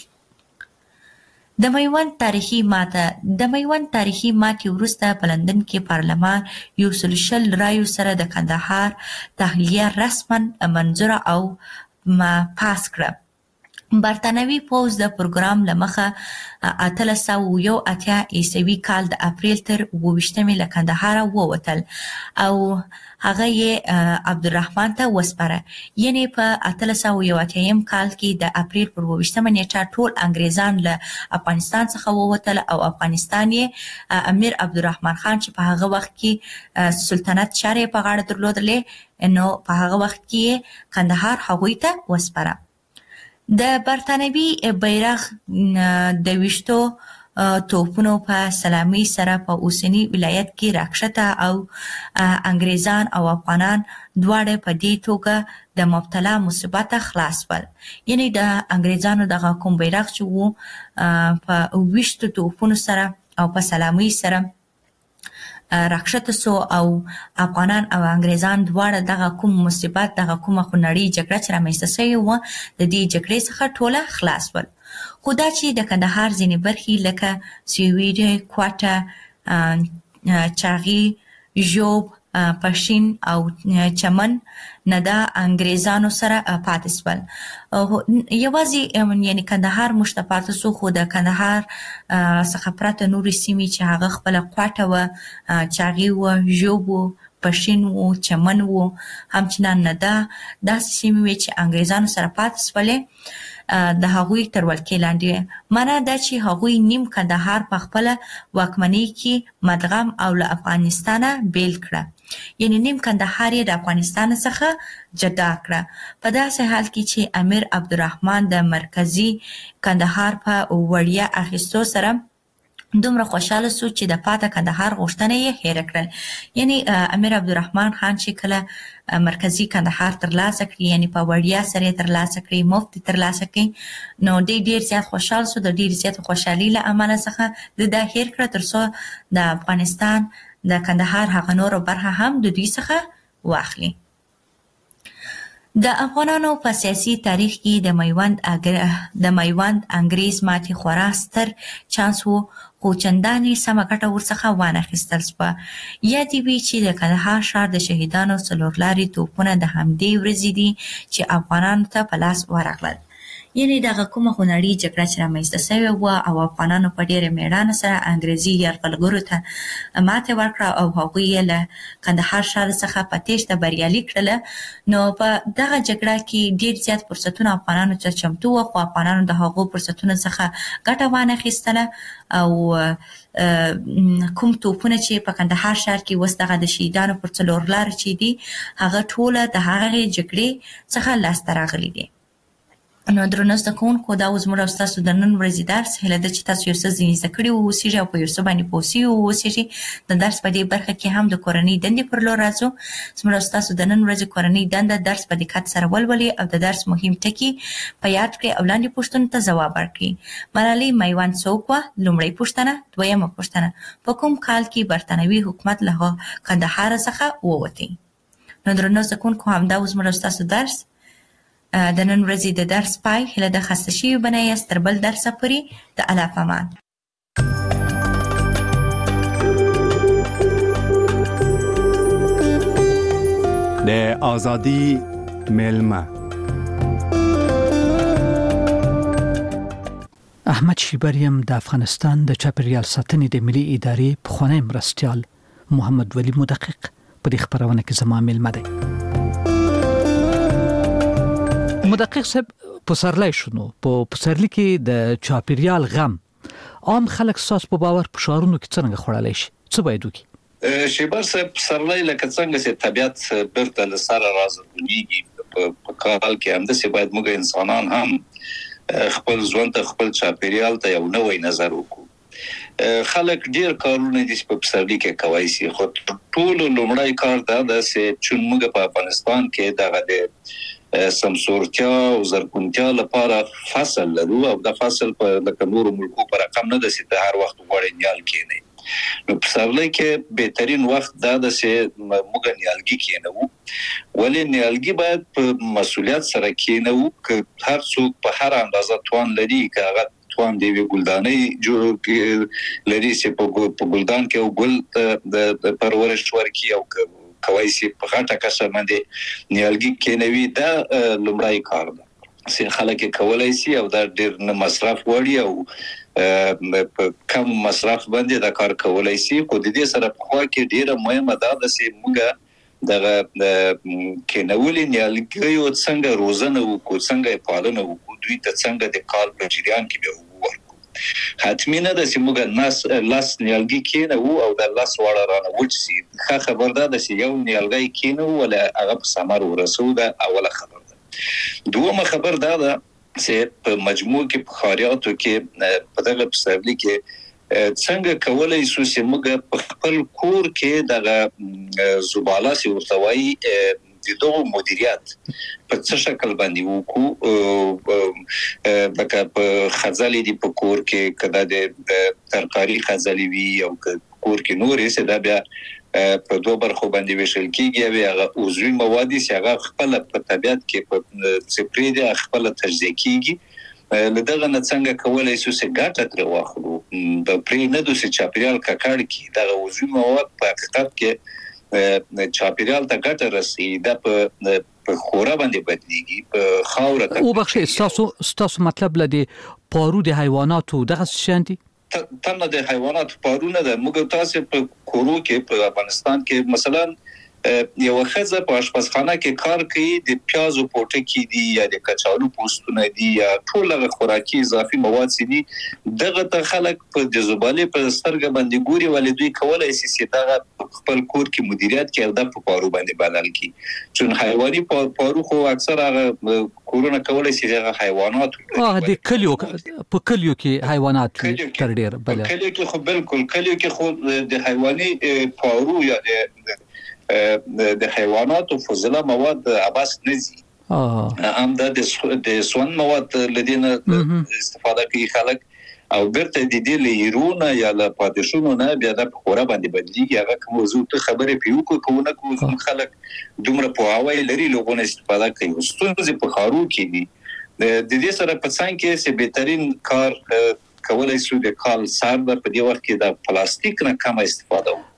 د میوند تاریخي ماته د میوند تاریخي ماتې وروسته په لندن کې پارلمان یو سل شل رایو سره د کندهار تحلیه رسما منظوره او پاس کړه. برطانوي پوځ د پروګرام له مخه اتلس سوه یو اتیا عیسوي کال د اپریل تر اووه ویشتمې له کندهاره ووتل او هغه یې عبدالرحمن ته وسپاره. یعنې په اتلس سوه یو اتیایم کال کې د اپریل پر اووه ویشتمه نیټه ټول انګریزان له افغانستان څخه ووتل او افغانستان یې امیر عبدالرحمن خان چې په هغه وخت کې سلطنت چارې په غاړه درلودلې نو په هغه وخت کې کندهار هغوی ته وسپاره. د برطانوي بیرغ د ویشتو توپونو په سلامي سره په اوسني ولایت کې راکښته او انګریزان او افغانان دواړه په دې توګه د مبتلا مصیبت خلاص ول. یعنی د انګریزانو دغه کوم بیرغ چې وو په ویشتو توپونو سره او په سلامي سره راکښته سو او افغانان او انګریزان دواړه دغه کوم مصیبت دغه کومه خونړۍ جګړه چې رامنځته سوې وه د دې جګړې څخه ټوله خلاص ول. خو دا چې د کندهار ځینې برخې لکه سویډي، کوټه، چاغي، ژوب، پښین او چمن نه د انګریزانو سره پاتې سول. یوازې یعنی کندهار موږ ته پاتې سو، خو د کندهار څخه پرته نورې سیمې چې هغه خپله کوټه وه، چاغي وه، ژوب و، پښین و، چمن و، همچنان نه ده داسې سیمې وې چې انګریزانو سره پاتې سولې د هغوی تر ولکې لاندې. معنا دا چې هغوی نیم کندهار په خپله واکمنۍ کې مدغم او له افغانستانه بیل کړه. یعنی نیم کندهار یې د افغانستان څخه جدا کړه. په داسې حال کې چې امیر عبدالرحمن د مرکزي کندهار په وړیا اخیستو سره دومره خوشحاله سو چې د پاته کندهار غوښتنه یې هېره کړل. یعنی امیر عبدالرحمن خان چې کله مرکزي کندهار ترلاسه کړي، یعنی په وړیا سره یې ترلاسه کړي، مفت یې ترلاسه کړي، نو دی ډېر زیات خوشحال سو. د ډېر زیات خوشحالۍ له امله څخه د دا هېر کړه تر څو د افغانستان د کندهار هغه نوره برخه هم د دوی څخه واخلي. د افغانانو په سیاسي تاریخ کې د میوند د میوند انګریز ماتې خورا ستر چانس و، خو چندانې سمه ګټه ورڅخه وانخیستل سوه. یا دې وي چې د کندهار ښار د شهیدانو څلور لارې توپونه د همدې ورځې دي چې افغانانو ته په لاس ورغلل. یعنی دغه کومه خونړۍ جګړه چې رامنځته شوې وه او افغانانو په ډېرې مېړانې سره انګریزي یرغلګرو ته ماتې ورکړه او هغوی یې له کندهار ښار څخه په تېښته بریالي کړله. نو په دغه جګړه کې ډېر زیات فرصتونه افغانانو ته چمتو وه، خو افغانانو د هغو فرصتونو څخه ګټه وانخیستله او کوم توپونه چې په کندهار ښار کې اوس دغه د شهیدانو پر څلور لارو چې دي هغه ټوله د هغې جګړې څخه لاسته راغلي دي. نو درنو زده کوونکو دا زموږ او ستاسو د نن ورځې درس. هیله ده چې تاسو یو څه ځینې زده کړي واوسیږئ او په یو څه باندې پوه سوي واوسیږئ. د درس په دې برخه کې هم د کورنۍ دندې پر لور راځو. زموږ او ستاسو د نن ورځې کورنۍ دنده درس په دقت سره ولولئ او د درس مهم ټکي په یاد کړئ او لاندې پوښتنو ته ځواب ورکړئ. ملالۍ میوند څوک وه؟ لومړۍ پوښتنه. دویمه پوښتنه، په کوم کال کې برتانوي حکومت له کندهار څخه ووتی؟ نو درنو زده کوونکو همدا زموږ او ستاسو درس د نن ورځې د درس پای. هیله ده خسته شوي به نه یاست. تر بل درسه پورې د الله په امان. د ازادي ملمه احمد شیبریم د افغانستان د چاپیریال ساتنې د ملي ادارې پخوانی مرستیال محمد ولی مدقق په دې خبرونه کې زما ملمه دی. مدقق صاحب پسرلی شنو په پسرلی کې د چاپیریال غم عام خلک ساس په باور په شعارونو کې څنګه خړلای شي؟ څه باید وکړي؟ شیبر صاحب پسرلی لکه څنګه چې طبيعت برته له سره راځي په کال کې هم د سی باید موږ انسانان هم خپل ژوند ته خپل چاپیریال ته یو نوې نظر وکړو. خلک ډیر کارونه دي په پسرلی کې کوي سي، خو ټول لومړی کار دا ده چې چون موږ په افغانستان کې دغه د سمسورتیا او زرګونتیا لپاره فصل لرو او د فصل په لکه نور ملکو پر رقم نه د سي هر وخت غوړې نیال کېنه. نو پسرلی کې بهترین وخت دا د سي موږ نیالګي کېنو، ولې نیالګي باید په مسؤلیت سره کېنو ک هر څوک په هر اندازه توان لري که هغه توان دی ګلدانې جوړ لري چې په ګلدان کې او ګل د پرورش ورکي او کوي سي په غټه کسه باندې نیالګي کېنوي. دا لومړی کار ده چې خلک کولای سي او دا ډېر نه مصرف وړي او په کم مصرف باندې دا کار کولای سي. خو د دې سره په خوا کې ډېر مهمه ده چې موږ دغه کېنولې نیالګي او څنګه روزنه وکړو، څنګه پالنه وکړو، دوی ته څنګه د کال په جریان کې به ورکو. حتمی نه ده چې موږ ناس لاس نیالګي کېنو او د لاس وړه رانه وچ سي. ښه خبر ده چې یو نیالګي کېنو ولا هغه په ثمر ورسو. ده اوله خبر ده. دومره خبر ده چې په مجموع کې په خاریاتو کې په دغه پسرلی کې څنګه کولای شو چې موږ په خپل کور کې دغه زباله سي ورتوي د دوه مدیریت په څه شکل باندې وکړو. لکه په خزالې دی په کور کې کدا د ترکاری خزالې وی او کور کې نورې څه دا بیا په دوه برخو باندې ویشل کیږي. هغه عضوي مواد چې هغه خپل په طبيعت کې په سپری دي خپل تجزیه کیږي. لدغه نه څنګه کولای شو چې ګټه تر واخلو په پرې نه دوی چاپیریال ککړ کی دغه عضوي مواد په حقیقت کې چاپیریال ته ګټه رسي. دا په په خورا باندې بدليږي په خاور ته. او بخښه تاسو تاسو مطلب لدی پارو د حیواناتو دغه شانتي تمه د حیوانات پارونه ده. موږ تاسو په کورو کې په افغانستان کې مثلا یو خزه په آشپزخانه کې کار کوي، د پیازو پوټکی دي یا د کچالو پوستونه دي یا ټول خوراکي اضافي مواد دي. دغه ته خلک په د زباله په سترګ باندې ګوري ولې دوی کولای شي چې دغه خپل کور کې مدیریت کوي او د پارو باندې بدل کی. چون حیواني پارو خو اکثر هغه کورونه کولای شي هغه حیوانات اه د کلیو په کلیو کې حیوانات تر ډیر بل کلیو کې خو بالکل کلیو کې خو د حیواني پارو یا د د حیواناتو فضله مواد عباس نزي هم د د سون مواد لدينا استفاده کوي خلک او برته د دې لیرونه یا له پادشونو نه بیا د خورا باندې بدلیږي. هغه موضوع ته خبره پیو کوونه کو خلک دومره په هواي لري لوګونه استفاده کوي. ستونزې په خارو کې دي. د دې سره په څنګه کې چې بهترین کار کولای شو د کال سر په دې وخت کې د پلاستیک نه کم استفاده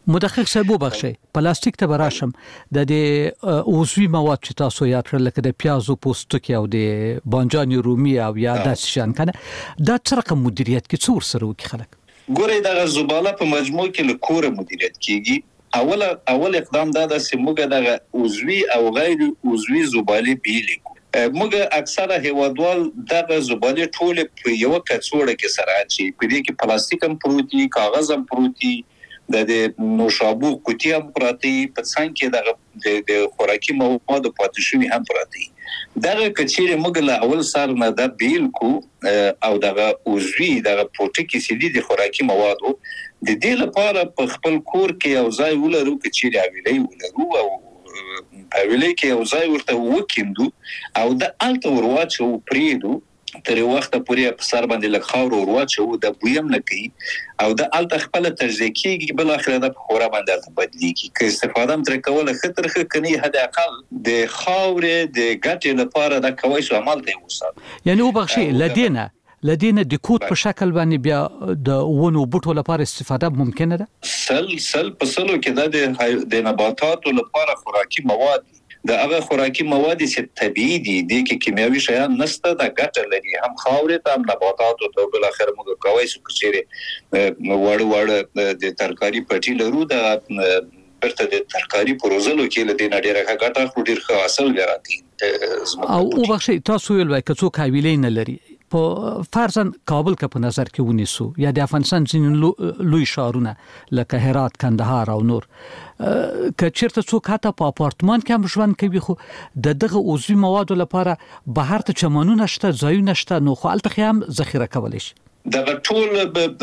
مدقق صاحب وبخښي پلاستیک ته براشم د دې اوزوي مواد چې تاسو یاد کړل لکه د پیازو پوستکی او د بانجان رومي او یا د شان کنه دا څه رقم مدیریت کې څور سره وکي خلک ګوري د زباله په مجموع کې له کوره مدیریت کیږي اول اول اقدام دا د سیموګه د اوزوي او غیر اوزوي زباله بیلې موږ اکثره هیوادوال دغه زباله ټول په یو کڅوړه کې سره اچي په دې کې پلاستیک هم پروتي کاغذ هم پروتي د نوشابو قوتي هم پراتی په څنګه کې دغه د خوراکي مواد پاتې شوی هم پراتی دغه کچېره موږ له اول سره نه د بیل کو او دغه اوزوي دغه پروتي کې سړي د خوراکي موادو د دې لپاره په خپل کور کې او ځای ولرو کچېره ویلې ولرو او اویلې کې یو ځای ورته وکیندو او د الته ورواچو پریدو تر وخت پورې په سر باندې لږ خاور ورواچو د بویم نه کوي او د الته خپل تجزیه کیږي بل اخر د خورا باندې بدلیږي که استفاده تر کوله خطر خ کني هدا اقل د خاور د ګټې لپاره د کوي شو عمل دی وسه یعنی وبخشي لدينا لدينا د کوټ په شکل باندې بیا د ونو بوټو لپاره استفاده ممکنه ده سل سل په سلو کې د د نباتاتو لپاره خوراکي مواد د هغه خوراکي مواد چې طبيعي دي د کیمیاوي شیان نشته د ګټه لري هم خاورې ته هم نباتاتو ته بل اخر موږ کوي چې کچېره وړ وړ د ترکاری پټي لرو د برته د ترکاری پروزلو کې له دې نړۍ راغټه خو ډیر ښه اصل لري او وبخښي تاسو ویل وای کڅو کاویلې نه لري په فرضاً کابل کا په نظر کې ونیسو یا د افغانستان ځینې لوی شهرونه لکه هرات کندهار او نور که چیرته څوک حتی په اپارتمان کې هم ژوند کوي خو د دغه عضوي موادو لپاره بهر ته چمنونه شته ځایونه شته نو خو الته هم ذخیره کولی شي د ټول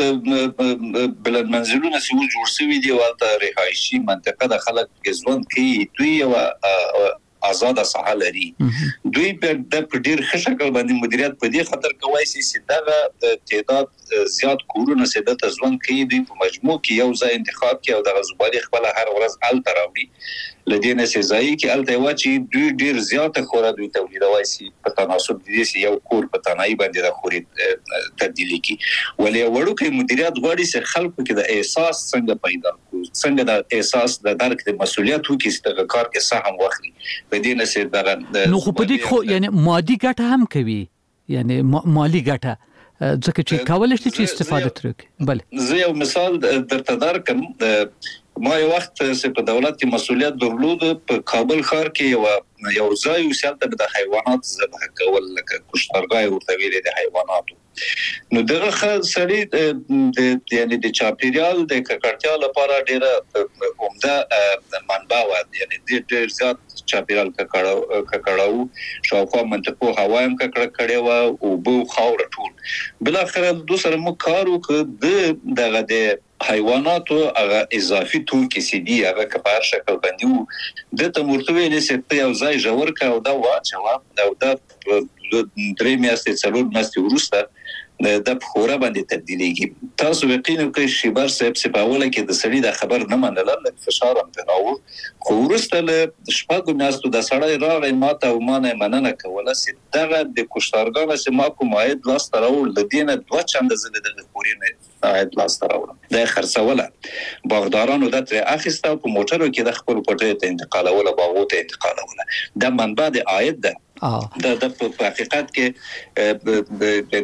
بلد منزلونه چې جوړ شوي دي والته رهایشي منطقه د خلک ژوند کوي دوی او آزاد ساحه لري دوی په د ډیر ښه شکل باندې مدیریت په دې خاطر کوي چې دغه تعداد زیات کورونه سده تزون کوي دوی په مجموع کې یو ځای انتخاب کوي او د زبالې خپل هر ورځ ال تراوړي لدينا سزای کې ال ته واچي دوی ډیر زیات خورا دوی تولیدوي سي په تناسب دي چې یو کور په تنای باندې د خوري تبدیلی کی ولې وړو کې مدیریت غواړي چې خلکو کې د احساس څنګه پیدا کو څنګه د احساس د درک د مسولیت وکړي چې د کار کې سهم واخلي په دې نه سي د نو خو په دې خو یعنی مادي ګټه هم کوي یعنی مالی ګټه ځکه چې کولای شي چې استفاده ترې بله زه یو مثال درته درکم ما یو وخت چې په دولت کې مسولیت درلود په کابل ښار کې یو یو ځای وسالته د حیوانات ذبح کول لکه کشتارګای ورته ویل د حیواناتو نو دغه سړی د یعنی د چاپیریال د ککړتیا لپاره ډیره عمده منبع و یعنی ډیر زیات چاپیریال ککړاو ککړاو شاوخوا منطقو هوا هم ککړه کړي و او بو خاور ټول بل اخر د سره مو کارو ک د دغه د حیواناتو هغه اضافي توکي سي دي هغه کبار شکل باندې د تمرتوي لسه یو ځای جوړ کا او دا واچو دا د درې میاشتې څلور میاشتې ورسته د خورا باندې تبدیلیږي تاسو یقینا کوي شي بار صاحب سپاوله کې د سړي د خبر نه منل لکه فشار هم تراو خو ورسته له شپږو میاشتو د سړی راغی ماته او مانه مننه کوله چې دغه د کوشتارګانو چې ما کوم عاید لاس تراو لدینه دوه چنده زله د پورینه عاید لاس تراو د خرڅوله باغدارانو د تر اخیسته په موټرو کې د خپل پټه ته انتقالوله باغو ته انتقالوله د منبع د عاید ده دا د په حقیقت کې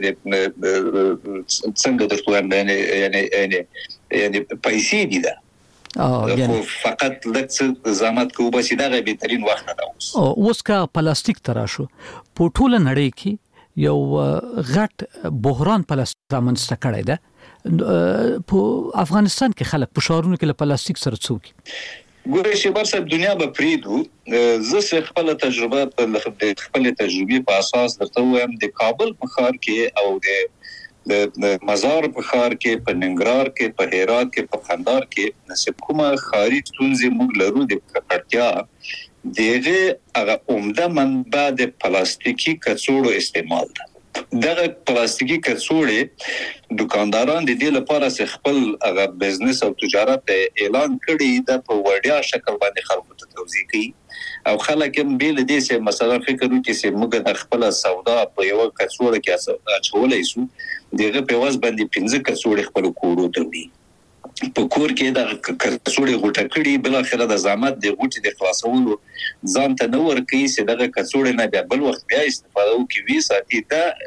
څنګه درته یعنی یعنی یعنی پیسې دي دا یعنی فقط لکه زحمت کو بس دا بهترین وخت دا اوس اوس کا پلاستیک تراشو په ټوله نړۍ کې یو غټ بحران پلاستیک رامنځته کړی ده په افغانستان کې خلک په شهرونو کې له پلاستیک سره څوک ګورې چې برسه دنیا به پریدو زه خپل تجربه په خپل تجربه په اساس درته وایم د کابل په ښار کې او د د مزار په ښار کې په ننګرهار کې په هرات کې په قندهار کې نسب کومه ښاري ستونزې موږ لرو د ککړتیا دغه هغه عمده منبع د پلاستیکي کڅوړو استعمال ده دغه پلاستیکي کڅوړې دکانداران د دې لپاره چې خپل هغه بزنس او تجارت اعلان کړي د په وړیا شکل باندې خلکو ته توضیح کوي او خلک هم بیل دي چې مثلا فکر وکړي چې موږ د خپل سودا په یو کڅوړه کې اچولای شو دغه په واس باندې پنځه کڅوړې خپل کورو ته وي په کور کې د کڅوړې غوټه کړي بل اخره د زحمت د غوټې د خلاصولو ځان ته نو ورکي چې دغه کڅوړې نه بیا بل وخت بیا استفاده وکړي وی ساتي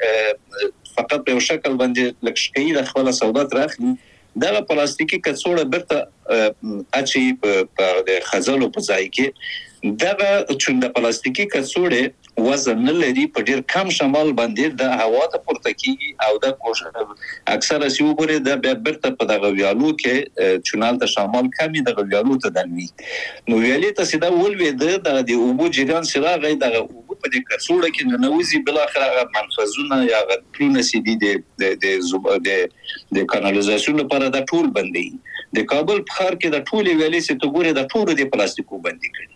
دا فقط په شکل باندې لکشکې د خپل سودا راخلي دا پلاستیکي کڅوړه برته اچي په د خزلو په ځای کې دا چې د پلاستیکي کڅوړې وزن لري په ډیر کم شمال باندې د هوا ته پورته کیږي او د کوشش اکثره سی وګوري د برته په دغه ویالو کې چونال ته شمال کمی د ویالو ته دلوي نو ویالې ته سیده ولوي د د اوبو جریان سره غي د اوبو په د کڅوړه کې نوځي بل اخر منفذونه یا غټونه سي دي د د د د کانالیزاسیون لپاره د ټول بندي د کابل په خار کې د ټول ویالې سي ته ګوري د ټول د پلاستیکو بندي کړي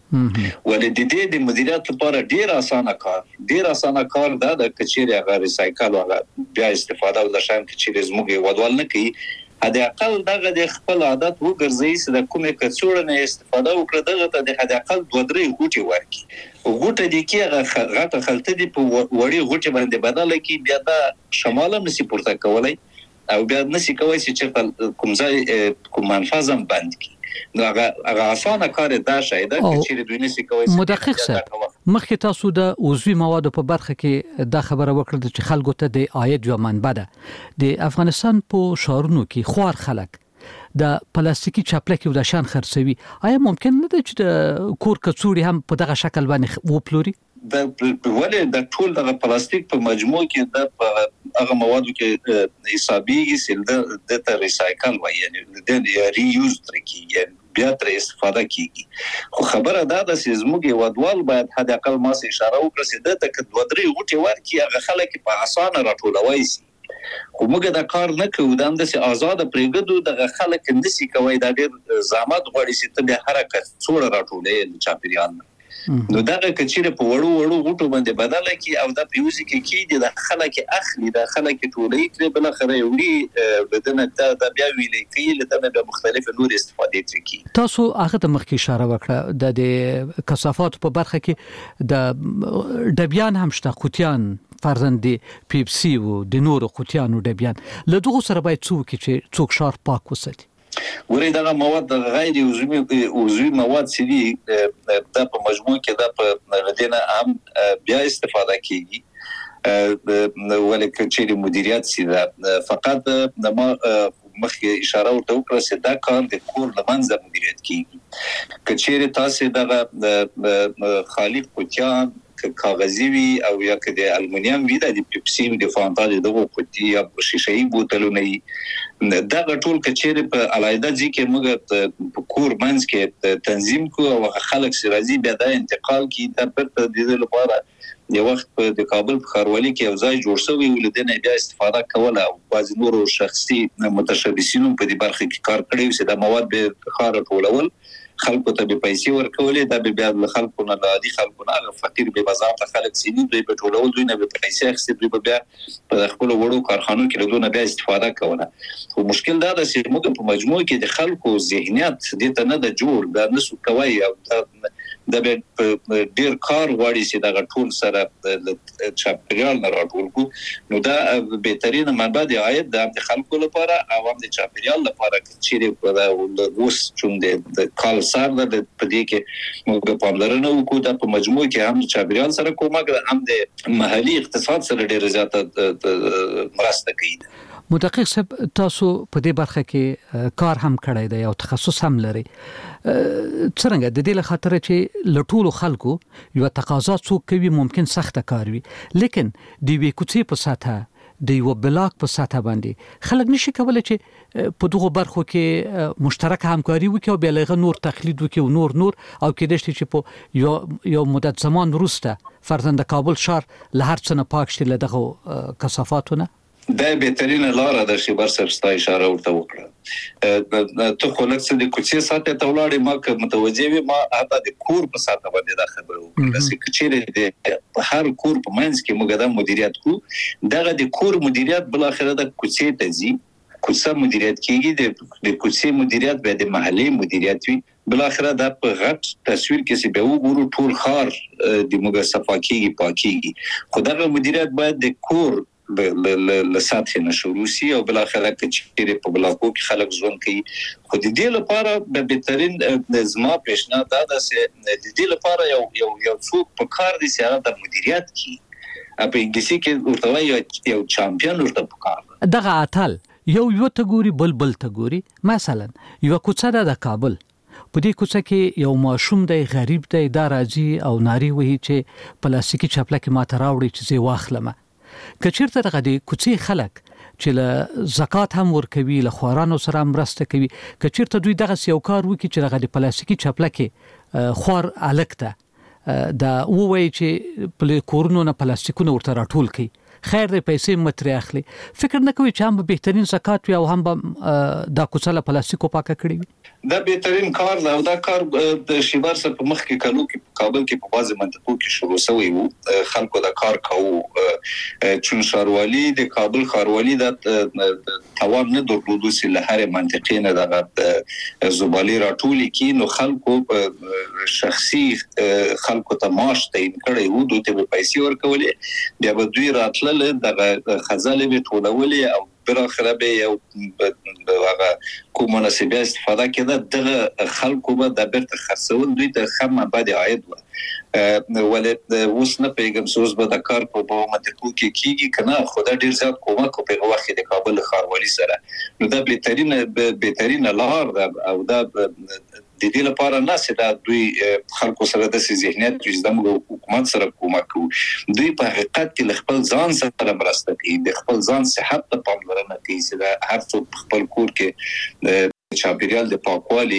ولې د دې د مدیریت لپاره ډیر اسانه کار ډیر اسانه کار دا د کچېری هغه ریسایکل او بیا استفاده ول شان کچېری زموږ ودوال نه کوي هدا اقل دغه د خپل عادت وګرځي چې د کومه کڅوړه نه استفاده وکړي دغه ته د هدا اقل دوه درې غوټي ورکي غوټه دي کې غټه خلته دي په وړي غوټي باندې بدله کی بیا دا شماله نسی پورته کولای او بیا نسی کوي چې کوم ځای کوم منفذم بند کی نو هغه هغه اسانه کار دا شاید چې دوی نسی کوي مدقق صاحب مخکې تاسو د عضوي موادو په برخه کې دا خبره وکړه چې خلکو ته د عاید یو منبع ده د افغانستان په شهرونو کې خوار خلک د پلاستیکي چاپلکي او د شان خرڅوي آیا ممکن نه ده چې د کور کڅوړي هم په دغه شکل باندې وپلوري د ولې د ټول د پلاستیک په مجموع کې د هغه موادو کې حسابي سیل د د ریسایکل وایي یعنی د ری یوز ترکیږي بیا تر استفاده کیږي خو خبره دا ده چې زموږ ودوال باید حد اقل ما سي اشاره وکړي چې د تک دوه درې غوټي ورکي هغه خلک په اسانه راټولوي سي خو موږ دا کار نه کوو دا د سي آزاد پرېګدو د خلک نسی کوي دا ډېر زحمت غواړي چې ته به حرکت څوړه راټولې چاپیریال نو دا کچېره په وړو وړو غوټو باندې بدله کی او دا پیوزي کې کې د خلک اخلي د خلک ټولې کړي بل خره وړي بدنه دا بیا ویلې کې لته به مختلف نور استفاده کوي تاسو هغه د مخکې اشاره وکړه د د کثافات په برخه کې د ډبیان هم شته قوتیان فرزند پیپسي او د نور قوتیانو ډبیان له دغه سره باید څوک چې څوک شار پاک وساتي ورې دا مواد غیر عضوي عضوي مواد سي دي د په مجموع کې د په ردینه هم بیا استفاده کیږي ولکه چې مدیریت سي دا فقط د مخکې اشاره ورته وکړه چې دا کار د کور لمنځه مدیریت کیږي کچېره تاسو د خالق کوچان کاغذي وي او یا که د المونیم وي د پیپسي د فانتا دغه قوتي یا شیشه‌ای بوتلونه دا ټول کچېره په علایده ځکه موږ په کور منځ کې تنظیم کو او خلک سرازي بیا د انتقال کی د پرته د دې لپاره یو وخت په د کابل په خاروالي کې یو ځای جوړ شوی ولدنه بیا استفاده کوله او بعض نور شخصي متشبثینو په دې برخه کې کار کړی چې د مواد به خار ټولول خلکو ته به پیسې ورکولې دا به بیا د خلکو نه عادي خلکو نه فقیر به بازار ته خلک سینې دوی په ټولول دوی نه به پیسې اخستې دوی به بیا په خپل وړو کارخانو کې له بیا استفاده کوله خو مشکل دا ده چې موږ په مجموع کې د خلکو ذهنیت دې ته نه د جوړ دا نسو کوي او د ډیر کار غواړي چې دا ټول سره د چاپیریال نه راټول کو نو دا بهترین منبع دی عاید د خلکو لپاره او هم د چاپیریال لپاره چې د اوس چون د کال سره د پدې کې موږ په پاملرنه وکړو د په مجموع کې هم چاپیریال سره کومک هم د محلي اقتصاد سره ډیر زیاته مرسته کوي مدقق صاحب تاسو په دې برخه کې کار هم کړی دی او تخصص هم لري څنګه د دې له خاطر چې لټولو خلکو یو تقاضا څوک کوي ممکن سخت کار وي لیکن د وی کوڅې په ساته د یو بلاک په ساته باندې خلک نشي کولای چې په دغه برخو کې مشترک همکاري وکړي او بیا لغه نور تقلید وکړي او نور نور او کې دشت چې په یو یو مدت زمان وروسته فرزند کابل شهر له هر څه نه پاک شي له دغه کثافاتونه دا بهترین لار ده چې برسر ستا اشاره ورته وکړه ته خو لکه د کوڅې ساته ته ولاړې ما که متوجه وي ما حتی د کور په ساته باندې دا خبره وکړه چې چیرې د هر کور په منځ کې موږ دا مدیریت کو دغه د کور مدیریت بل اخره د کوڅې ته ځي کوڅه مدیریت کیږي د کوڅې مدیریت به د محلي مدیریت وي بل اخره د په غټ تصویر کې چې به وګورو ټول خار د موږ صفا کیږي پاکيږي خو دغه مدیریت باید د کور له سطح نشو روسي او بل اخر چې په بلاکو کې خلک ژوند کوي خو د دې لپاره د بهترین زما پېشنهاد دا ده چې د دې لپاره یو یو یو څوک په کار دي چې د مدیریت کی په انګلیسي کې ورته وایي یو چامپیون ورته په کار دغه اتل یو یو ته ګوري بل بل ته ګوري مثلا یو کوڅه ده د کابل په دې کوڅه کې یو ماشوم دی غریب دی دا راځي او ناری وایي چې پلاستیکي چپلکه ماته راوړي چې زه واخلم کچیرته دغه د کوڅې خلک چې له زکات هم ورکوي له خوارانو سره مرسته کوي کچیرته دوی دغه یو کار وکړي چې دغه د پلاستیکي چپلکه خور الکته دا وایي چې په کورونو نه پلاستیکونه ورته راټول کړي خیر دې پیسې متري اخلي فکر نه کوي چې هم بهترین زکات وي او هم دا کوڅه پلاستیکو پاکه کړی وي دا بهترین کار دی او دا کار د شیبر سره په مخ کې کلو کې کابل کې په بازي منطقو کې شروع شوی وو خلکو دا کار کوو چون شاروالي د کابل خاروالي د توان نه درلودو چې له هر منطقې نه د زبالي راټولي کې نو خلکو شخصي خلکو ته معاش تعیین کړي وو دوی ته پیسې ورکولې بیا به دوی راتل دغه خزاله به ټولولې او بل اخر به یو هغه کوم مناسبه استفاده کړه دغه خلکو به د بیرته خرڅول دوی ته خمه بعد عاید و ولې اوس نه پیغام سوز به د کار په منطقو کې کیږي کنه خدا ډیر زیات کومک په وخت د کابل خاروالي سره نو دا بهترین بهترین لار او دا د دې لپاره نه چې دا دوی خلکو سره د ذهنیت چې د حکومت سره کومک کوي دوی په حقیقت کې خپل ځان سره مرسته کوي د خپل ځان صحت ته پاملرنه کوي چې دا هر څوک خپل کور کې چاپیریال د پاکوالي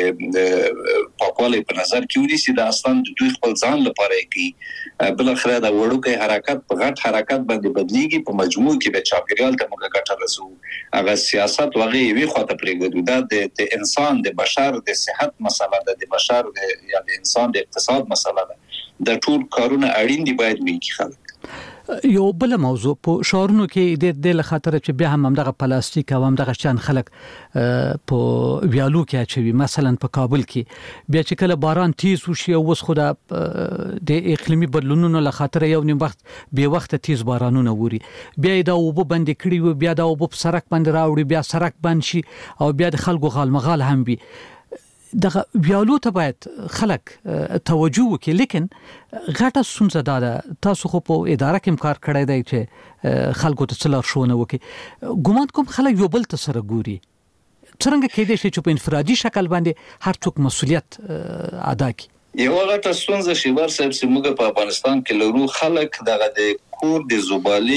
پاکوالي په نظر کې ونیسي دا اصلا دوی خپل ځان لپاره کوي بل اخر دا وړوکی حرکت په غټ حرکت باندې بدلیږي په مجموع کې د چاپیریال ته موږ ګټه رسو هغه سیاست وغه وی خواته پرېږدو دا د انسان د بشر د صحت مسله ده د بشر د یا د انسان د اقتصاد مسله ده د ټول کارونه اړین دي باید وي خلک یو بل موضوع په شهرونو کې د د خاطر چې بیا هم دغه پلاستیک او هم دغه شان خلک په ویالو کې اچوي مثلا په کابل کې بیا چې کله باران تیز وشي او وس خو د اقلیمي بدلونونو له خاطر یو نیم وخت به وخت تیز بارانونه ووري بیا دا وب بند کړي و بیا دا وب سرک باندې راوړي بیا سرک بند شي او بیا د خلکو غالمغال هم وي دغه ویالو ته باید خلک توجه وکړي لیکن غټه ستونزه ده تاسو خو په اداره کې کار کړی دی چې خلکو ته څلور شونه وکړي ګومان کوم خلک یو بل ته سره ګوري څنګه کېدای شي چې په انفرادي شکل باندې هر څوک مسولیت ادا کړي یو غټه ستونزه چې ور صاحب چې موږ په افغانستان کې لرو خلک دغه د کور د زبالي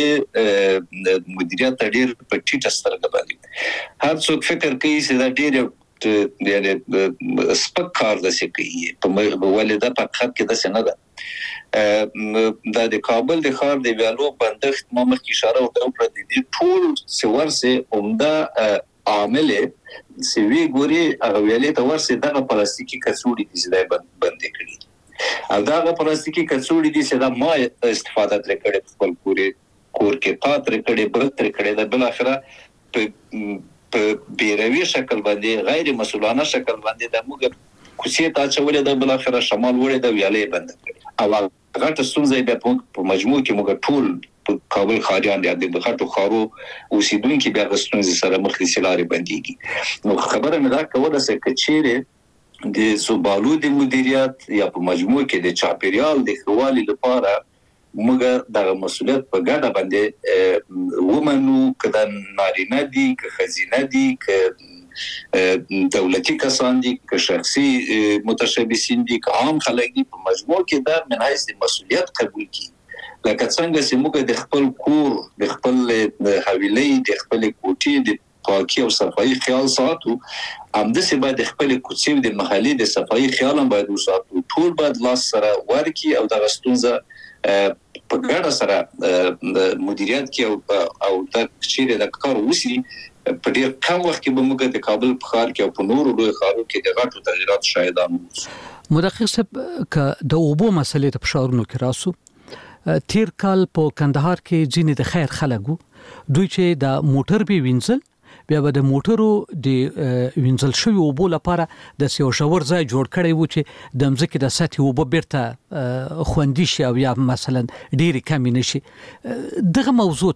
مدیریت ډیر په ټیټه سترګه باندې هر څوک فکر کوي چې دا ډیر یعنی سپک کار د سکی په ولدا په خط کې د سنه ده د کابل د خار د ویالو بندښت مخ کی اشاره وکړه د دې ټول سورسه عمده عامل سوي ګوري هغه ویلې ته ورسه دغه پلاستیکي کڅوړي دي چې بند کړي او دغه پلاستیکي کڅوړي دي چې دا ما استفاده کړې خپل کوري کور کې پاتره کړي بل تر کړي د بل اخره په په بیروي شکل باندې غیر مسؤلانه شکل باندې د موږ کوڅې ته چولې د بل اخره شمال وړې د ویالې بند کړي او غټه ستونزه به په مجموع کې موږ ټول په کابل خاریان د غټو خارو اوسیدونکو بیا غستونځ سره مخ دي سلاري باندېږي نو خبره مې دا کوله چې کچېره د زبالو د مدیریت یا په مجموع کې د چاپیریال د خوالي لپاره موږ د مسؤلیت په ګډه باندې ومنو کله نارینه دي که خزینه دي که دولتي کسان دي که شخصي متشبثین دي که عام خلک دي په مجموع کې دا من حیث مسؤلیت قبول کړي لکه څنګه چې موږ د خپل کور د خپل حویلې د خپل کوټې د پاکي او صفایي خیال ساتو همداسې باید خپل کوڅې د محلي د صفایي خیال هم باید وساتو ټول باید لاس سره ورکی او د غستونزه په ګډه سره مدیریت کې او او د چیرې د کار وسی په ډیر کم وخت کې به موږ د کابل په ښار کې او په نورو لوی ښارونو کې د غټو تغیرات شاهدان وو مدقق صاحب ک د اوبو مسلې ته په ښارونو کې راسو تیر کال په کندهار کې ځینې د خیر خلکو دوی چې د موټر به وینځل بیا به د موټرو د وینځل شوی اوبو لپاره د سیو شاور ځای جوړ کړی وو چې د مځکې د سطح اوبه بیرته خوندي شي او یا مثلا ډېری کمی نشي دغه موضوع ته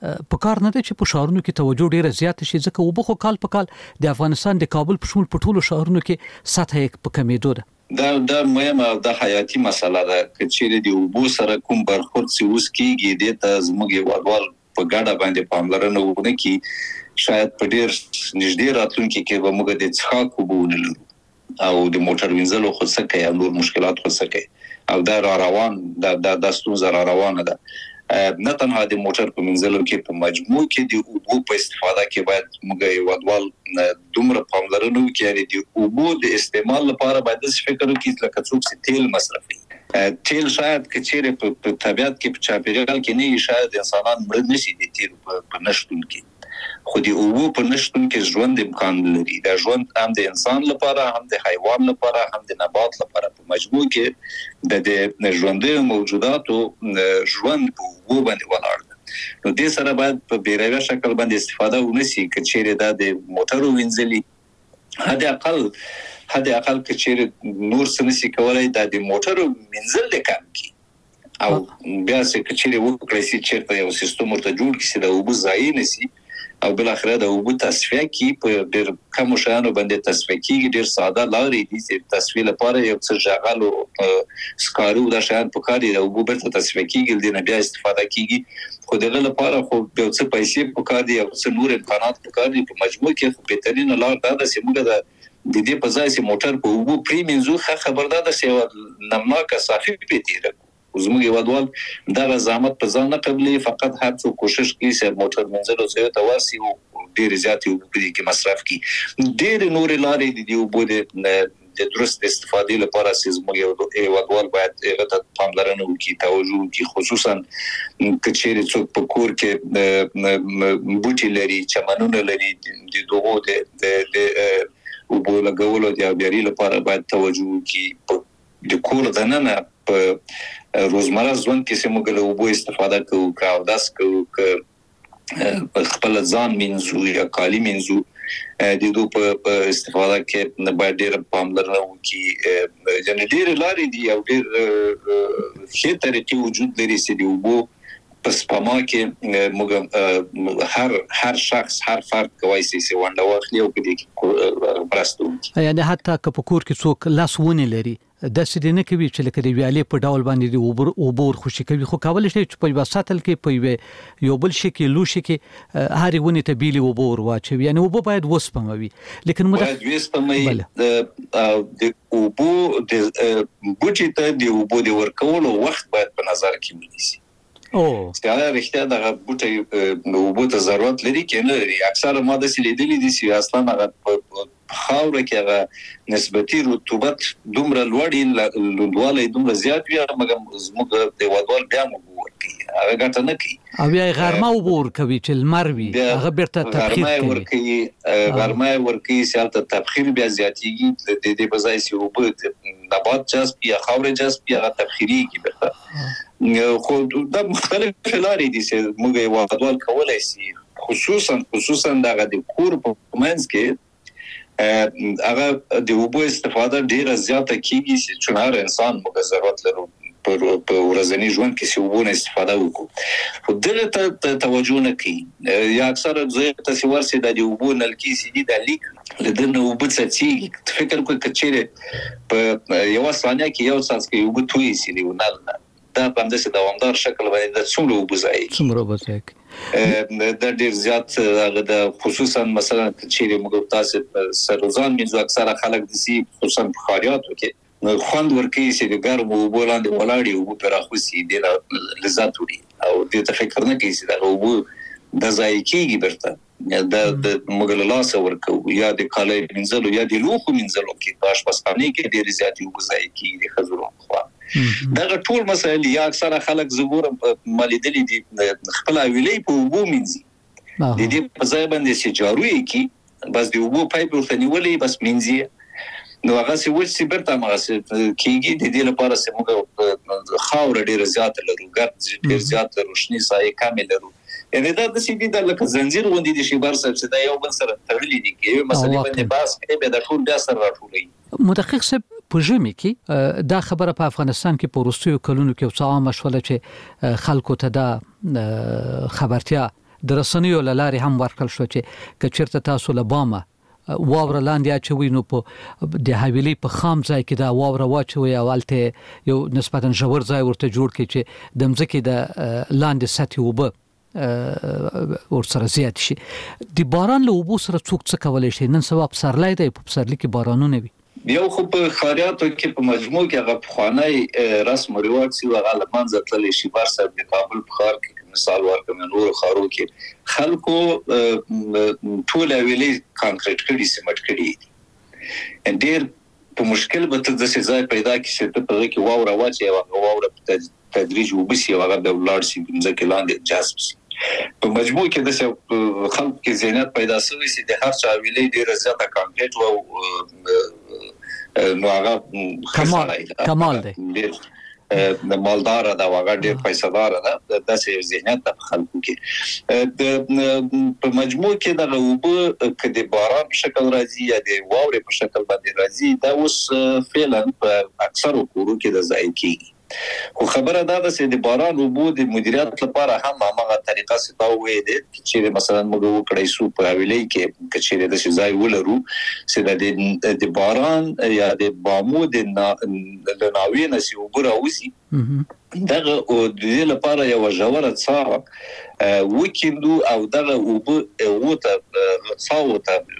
په کار نه دی چې په شهرونو کې توجه ډیره زیات شي ځکه وبخو کال په کال د افغانستان د کابل په شمول په ټولو شهرونو کې سطح یې په کمیدو ده دا دا مهمه او د حیاتي مسله ده چې د وبو سره کوم برخورد چې اوس کیږي د تزموږي وډوال په ګډه باندې پاملرنه وونه کی شاید په ډیر نږدې راتلونکي کې به موږ د څښاک وبو ونلرو او د موټر وینځلو خو څه کوي نور مشکلات خو څه کوي او دا را روان دا د دستور زرا روانه ده نه تنها د موټر په منځلو کې په مجموع کې د اوبو په استفاده کې باید موږ ودوال دومره پاملرنه وکړي د اوبو د استعمال لپاره باید فکر وکړي لکه څوک چې تیل مصرفي تیل شاید کچېره په طبيعت کې په چاپیریال کې نه شاید انسانان مړ نشي د تیل په نشټون کې خو د اوبو په نشټون کې ژوند امکان لري دا ژوند هم د انسان لپاره هم د حیوان لپاره هم د نبات لپاره په مجموع کې د د ژوندۍ موجوداتو ژوند په اوبو باندې ولاړ نو د سره باید په بیروي شکل باندې استفاده ونشي کچېره دا د موټرو وینځلي هدا اقل هدا اقل کچېره نور سنسي کولای دا د موټرو وینځل د کم کی او بیا چې کچېره وکړي چې چیرته یو سیستم ورته جوړ کړي دا وبو ځای نشي او بل اخره د وبو تصفیه کی په ډیر کم شانو باندې تصفیه کیږي ډیر ساده لارې دي چې تصفیه لپاره یو څه ژغالو سکارو د شان په کار دی د وبو برته تصفیه کیږي د بیا استفاده کیږي خو دغه لپاره خو یو څه پیسې په کار دي او څه نور امکانات په کار دي په مجموع کې خو بهترین لار دا ده چې موږ د د دې په ځای چې موټر په وبو پریمینځو خبردار ده چې نمناکه صافي پیتیره زموږ یوادوال دا زحمت په ځان نه قبلي فقط هر څو کوشش کوي چې موټر منځلو څخه تواسي او ډیر زیات یو په دې کې مصرف کوي ډیر نور لارې دي او بده د درست استفادې لپاره چې زموږ یوادوال باید هغه پاملرنه وکړي توجه وکړي خصوصا کچېره څوک په کور کې بوټي لري چمنونه لري د دوغو د د او بوله غولو د بیاري لپاره باید توجه وکړي د کور دننه په روزمره ژوند کې سمو له وبو استفاده کوو کاو داس کوو ک خپل ځان منځو یا کالی منځو د دوی په استفاده کې نه باید ډېر پاملرنه وکړي یعنی ډېر لارې دي او ډېر ښه طریقې وجود لري چې د وبو په سپما کې موږ هر هر شخص هر فرد کوي چې ونده واخلي او په دې کې برستو یعنی حتی که په کور کې څوک لاس ونی لري د سړي نه کوي چې لکه د ویالې په ډول باندې د اوبر اوبر خوشي کوي خو کول شي چې په وساتل کې په یو بل شي کې لو شي کې هر ونی ته بیلی اوبر واچي یعنی اوبو باید وسپموي لیکن مده باید وسپموي د اوبو د بوټي ته د اوبو د ورکولو وخت باید په نظر کې ونیسي او ستاره رښتیا د بوټي نو اوبو ته ضرورت لري کې نه لري اکثره ماده سي لیدلې دي چې اصلا هغه خاوره کې هغه نسبتي رطوبت دومره لوړی لوندواله دومره زیات وي مګر زموږ د وادوال بیا مو ورکی هغه ګټه نه کوي او بیا غرمه وبور کوي چې المر وي هغه بیرته تبخیر کوي ورکی غرمه ورکی سیالته تبخیر بیا زیاتیږي د دې بځای چې وبو نبات جذب یا خاوره جذب یا تبخیریږي بیرته خو د مختلف لارې دي چې موږ وادوال کولای شي خصوصا خصوصا د کور په منځ کې هغه د وبو استفاده ډیره زیاته کیږي چې چونهار انسان موږ ضرورت لرو په ورځنی ژوند کې چې وبو استفاده وکړو خو دغه ته توجه نه کوي یا اکثر زه تاسو ورسې د وبو نلکی سي دي د لیک لدنه وبو څه فکر کوي کچېره په یو ثانیه کې یو څاڅ کې وبو توي سي دی ونل دا په همدې دوامدار شکل باندې د څومره وبو ځای څومره وبو ځای د ډیر زیات هغه د خصوصا مثلا چې موږ تاسو سروزان منځو اکثره خلک د سي خصوصا په خاریاتو کې خوند ورکوي چې د ګرمو اوبو لاندې ولاړې اوبه پرې راخوسي د لذت وړي او دې ته فکر نه کوي چې دا اوبه د ځای کېږي برته د موږ له لاسه ورکو یا د کالای منځلو یا د لوښو منځلو کې په اشپزخانه کې ډېرې زیاتې اوبه ځای کېږي د ښځو لخوا دغه ټول مسایل یا اکثره خلک زه ګورم مالیدلي دي خپله ویلې په اوبو مینځي د دې په ځای باندې چې جارو یې کړي بس د اوبو پایپ ورته نیولې بس مینځي نو هغه څه وڅ برته هغه کېږي د دې لپاره چې موږ خاور ډیر زیات لرو ګرد ډیر زیات روشنی سایه کامل لرو یعنی دا د سې دي د لکه زنجیر غوندي د شي بار سره چې دا یو بل سره تړلې دي کې مثلا باندې باس کې به د ټول بیا سره راټولې مدقق څه په ژمي کې دا خبره په افغانستان کې په وروستیو کلونو کې څه عام شوله چې خلکو ته دا خبرتیا د رسنیو له لارې هم ورکړل شو چې که چېرته تاسو له بامه واوره لاندې اچوي نو په د حویلۍ په خام ځای کې دا واوره واچوي او هلته یو نسبتا ژور ځای ورته جوړ کړي چې د مځکې د لاندې سطحې اوبه ورسره زیات شي. د باران له اوبو سره څوک څه کولی شي؟ نن سبا پسرلی دی، په پسرلي کې بارانونه وي. یو خو په ښاریاتو کې په مجموع کې هغه پخوانی رسم و رواج چې هغه له منځه تللی شي. بار صاحب د کابل په ښار کې مثال ورکړم، نورو ښارو کې خلکو ټول حویلۍ کانکریټ کړي، سیمټ کړي. ډېر په مشکل به ته داسې ځای پیدا کړي چې ته په هغې کې واوره واچوې او هغه واوره په تدریج اوبه شي او هغه بیا ولاړ شي، ځمکې لاندې جذب شي. په مجموع کې داسې خلکو کې ذهنیت پیدا شوی چې د هر چا حویلۍ ډېره زیاته کانکریټ وه نو هغه کمال دی، د مالدار ده او هغه ډېر پیسه دار ده. داسې ذهنیت ده په خلکو کې. په مجموع کې دغه اوبه که د باران په شکل راځي یا د واورې په شکل باندې راځي، دا اوس فعلا په اکثرو کورو کې د ضایع کېږي. خو خبره دا ده چې د باران اوبو د مدیریت لپاره هم هماغه طریقه چې تا وویلې ده چې مثلا موږ وکړی شو په حویلۍ کې که چېرې داسې ځای ولرو چې د باران یا د بامو د ناوې نه چې اوبه راوځي، دغه د دې لپاره یوه ژوره څاه وکیندو او دغه اوبه هغو ته څاوو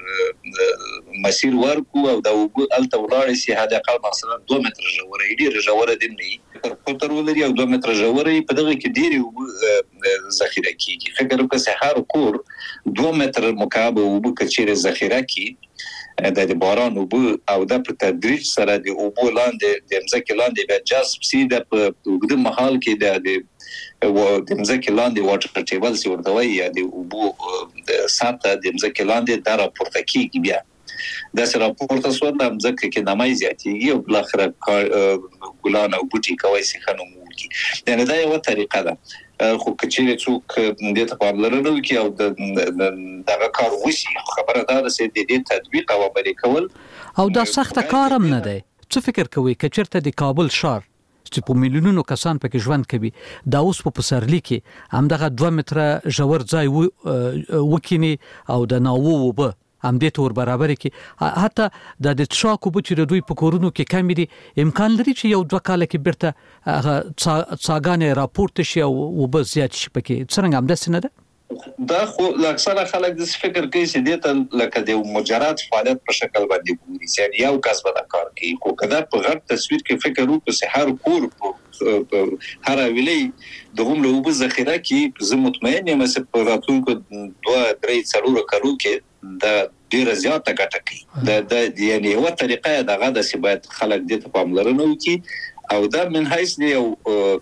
ته مسیر ورکړو او دا اوبه هلته ولاړې شي. حد اقل مثلا دوه متره ژوره یې، ډېره ژوره دې نه وي، قطر ولري او دوه متره ژوره په دغه کې ډېرې اوبه ذخیره کېږي. فکر وکړه چې هر کور دوه متره مکعب اوبه که چېرې ذخیره کړي، د د باران اوبه او دا په تدریج سره د اوبو لاندې د مځکې لاندې بیا جذب شي، دا په اوږده مهال کې د د مځکې لاندې واټر ټیبل چې ورته وایي یا د اوبو سطحه د مځکې لاندې دا راپورته کېږي. بیا داسې راپورته شوه، د مځکه کې نمی زیاتېږي او بالاخره ګلان او بوټي کولی شي ښه نوم وکړي. یعنې دا یوه طریقه ده. خو که چېرې څوک دې ته پاملرنه وکړي او دغه کار وشي، خبره دا ده چې د دې تطبیق او عملي کول او دا سخته کار هم نه دی. څه فکر کوئ که چېرته د کابل ښار چې په میلیونونو کسان پکې ژوند کوي، دا اوس په پسرلي کې همدغه دوه متره ژور ځای وکیني او د ناوو اوبه همدې ته ور برابرې کړي، حتی د د څښاک اوبه چې د دوی په کورونو کې کمې دي، امکان لري چې یو دوه کاله کې بیرته هغه څاګانې راپورته شي او اوبه زیات شي پکې. څرنګه همداسې نه ده؟ دا خو اکثره خلک داسې فکر کوي چې دې ته لکه د مجرد فعالیت په شکل باندې ګوري، یعنې یو کس به دا کار کوي. خو که دا په غټ تصویر کې فکر وکړو چې هر کور په هر حویلۍ د هومره اوبه ذخیره کړي، زه مطمئن یم چې په راتلونکو دوه درې څلورو کالو کې دا ډېره زیاته ګټه کوي. دا یعنې یوه طریقه یې دغه ده چې باید خلک دې ته پاملرنه وکړي او دا من حیث د یو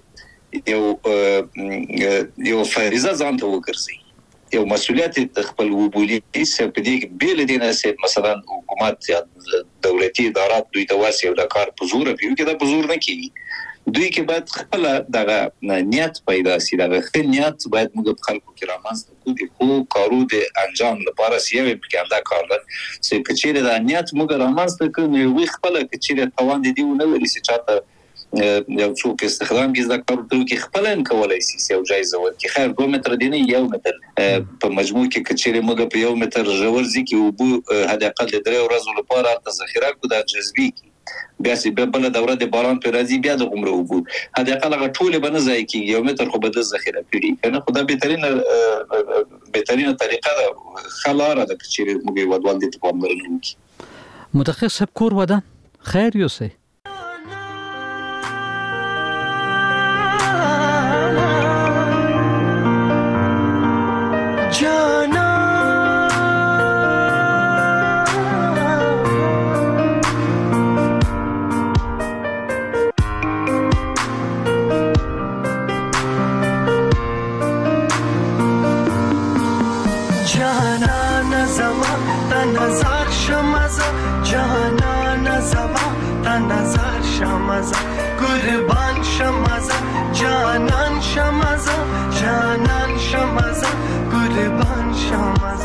یو یو فریضه ځان ته وګرځي، یو مسؤلیت د خپل وبولي چې په دې بې له دې نه چې مثلا حکومت یا دولتي ادارات دوی ته واسي او دا کار په زوره کوي، که دا په زور نه کېږي. دوی کې باید خپله دغه نیت پیدا شي، دغه ښه نیت باید موږ په خلکو کې رامنځته کړو د ښو کارو د انجام لپاره چې یو یې پکې همدا کار ده چې که چېرې دا نیت موږ رامنځته کړو نو هغوی خپله که چېرې توان د دې ونه لري چې چاته یو څوک استخدام کې زده کار ورته وکړي، خپله هم کولی شي چې یو جایزه ورکړي. خیر دوه متره دی نه، یو متر په مجموع کې که چېرې موږ په یو متر ژور ځای کې اوبه حد اقل د درې ورځو لپاره هلته ذخیره کړو، دا جذبي کړي، بیا چې بیا بله دوره د باران پرې راځي، بیا د هومره اوبه حد اقل هغه ټولې به نه ضایع کېږي، یو متر خو به ده ذخیره کړي. که نه خو دا بهترینه بهترینه طریقه ده، ښه لاره ده که چېرې موږ هېوادوال دې ته پاملرنه وکړي. متخصص صاحب کور ودان خیر یوسئ. قربان شمازا جانان شمازا جانان شمازا قربان شمازا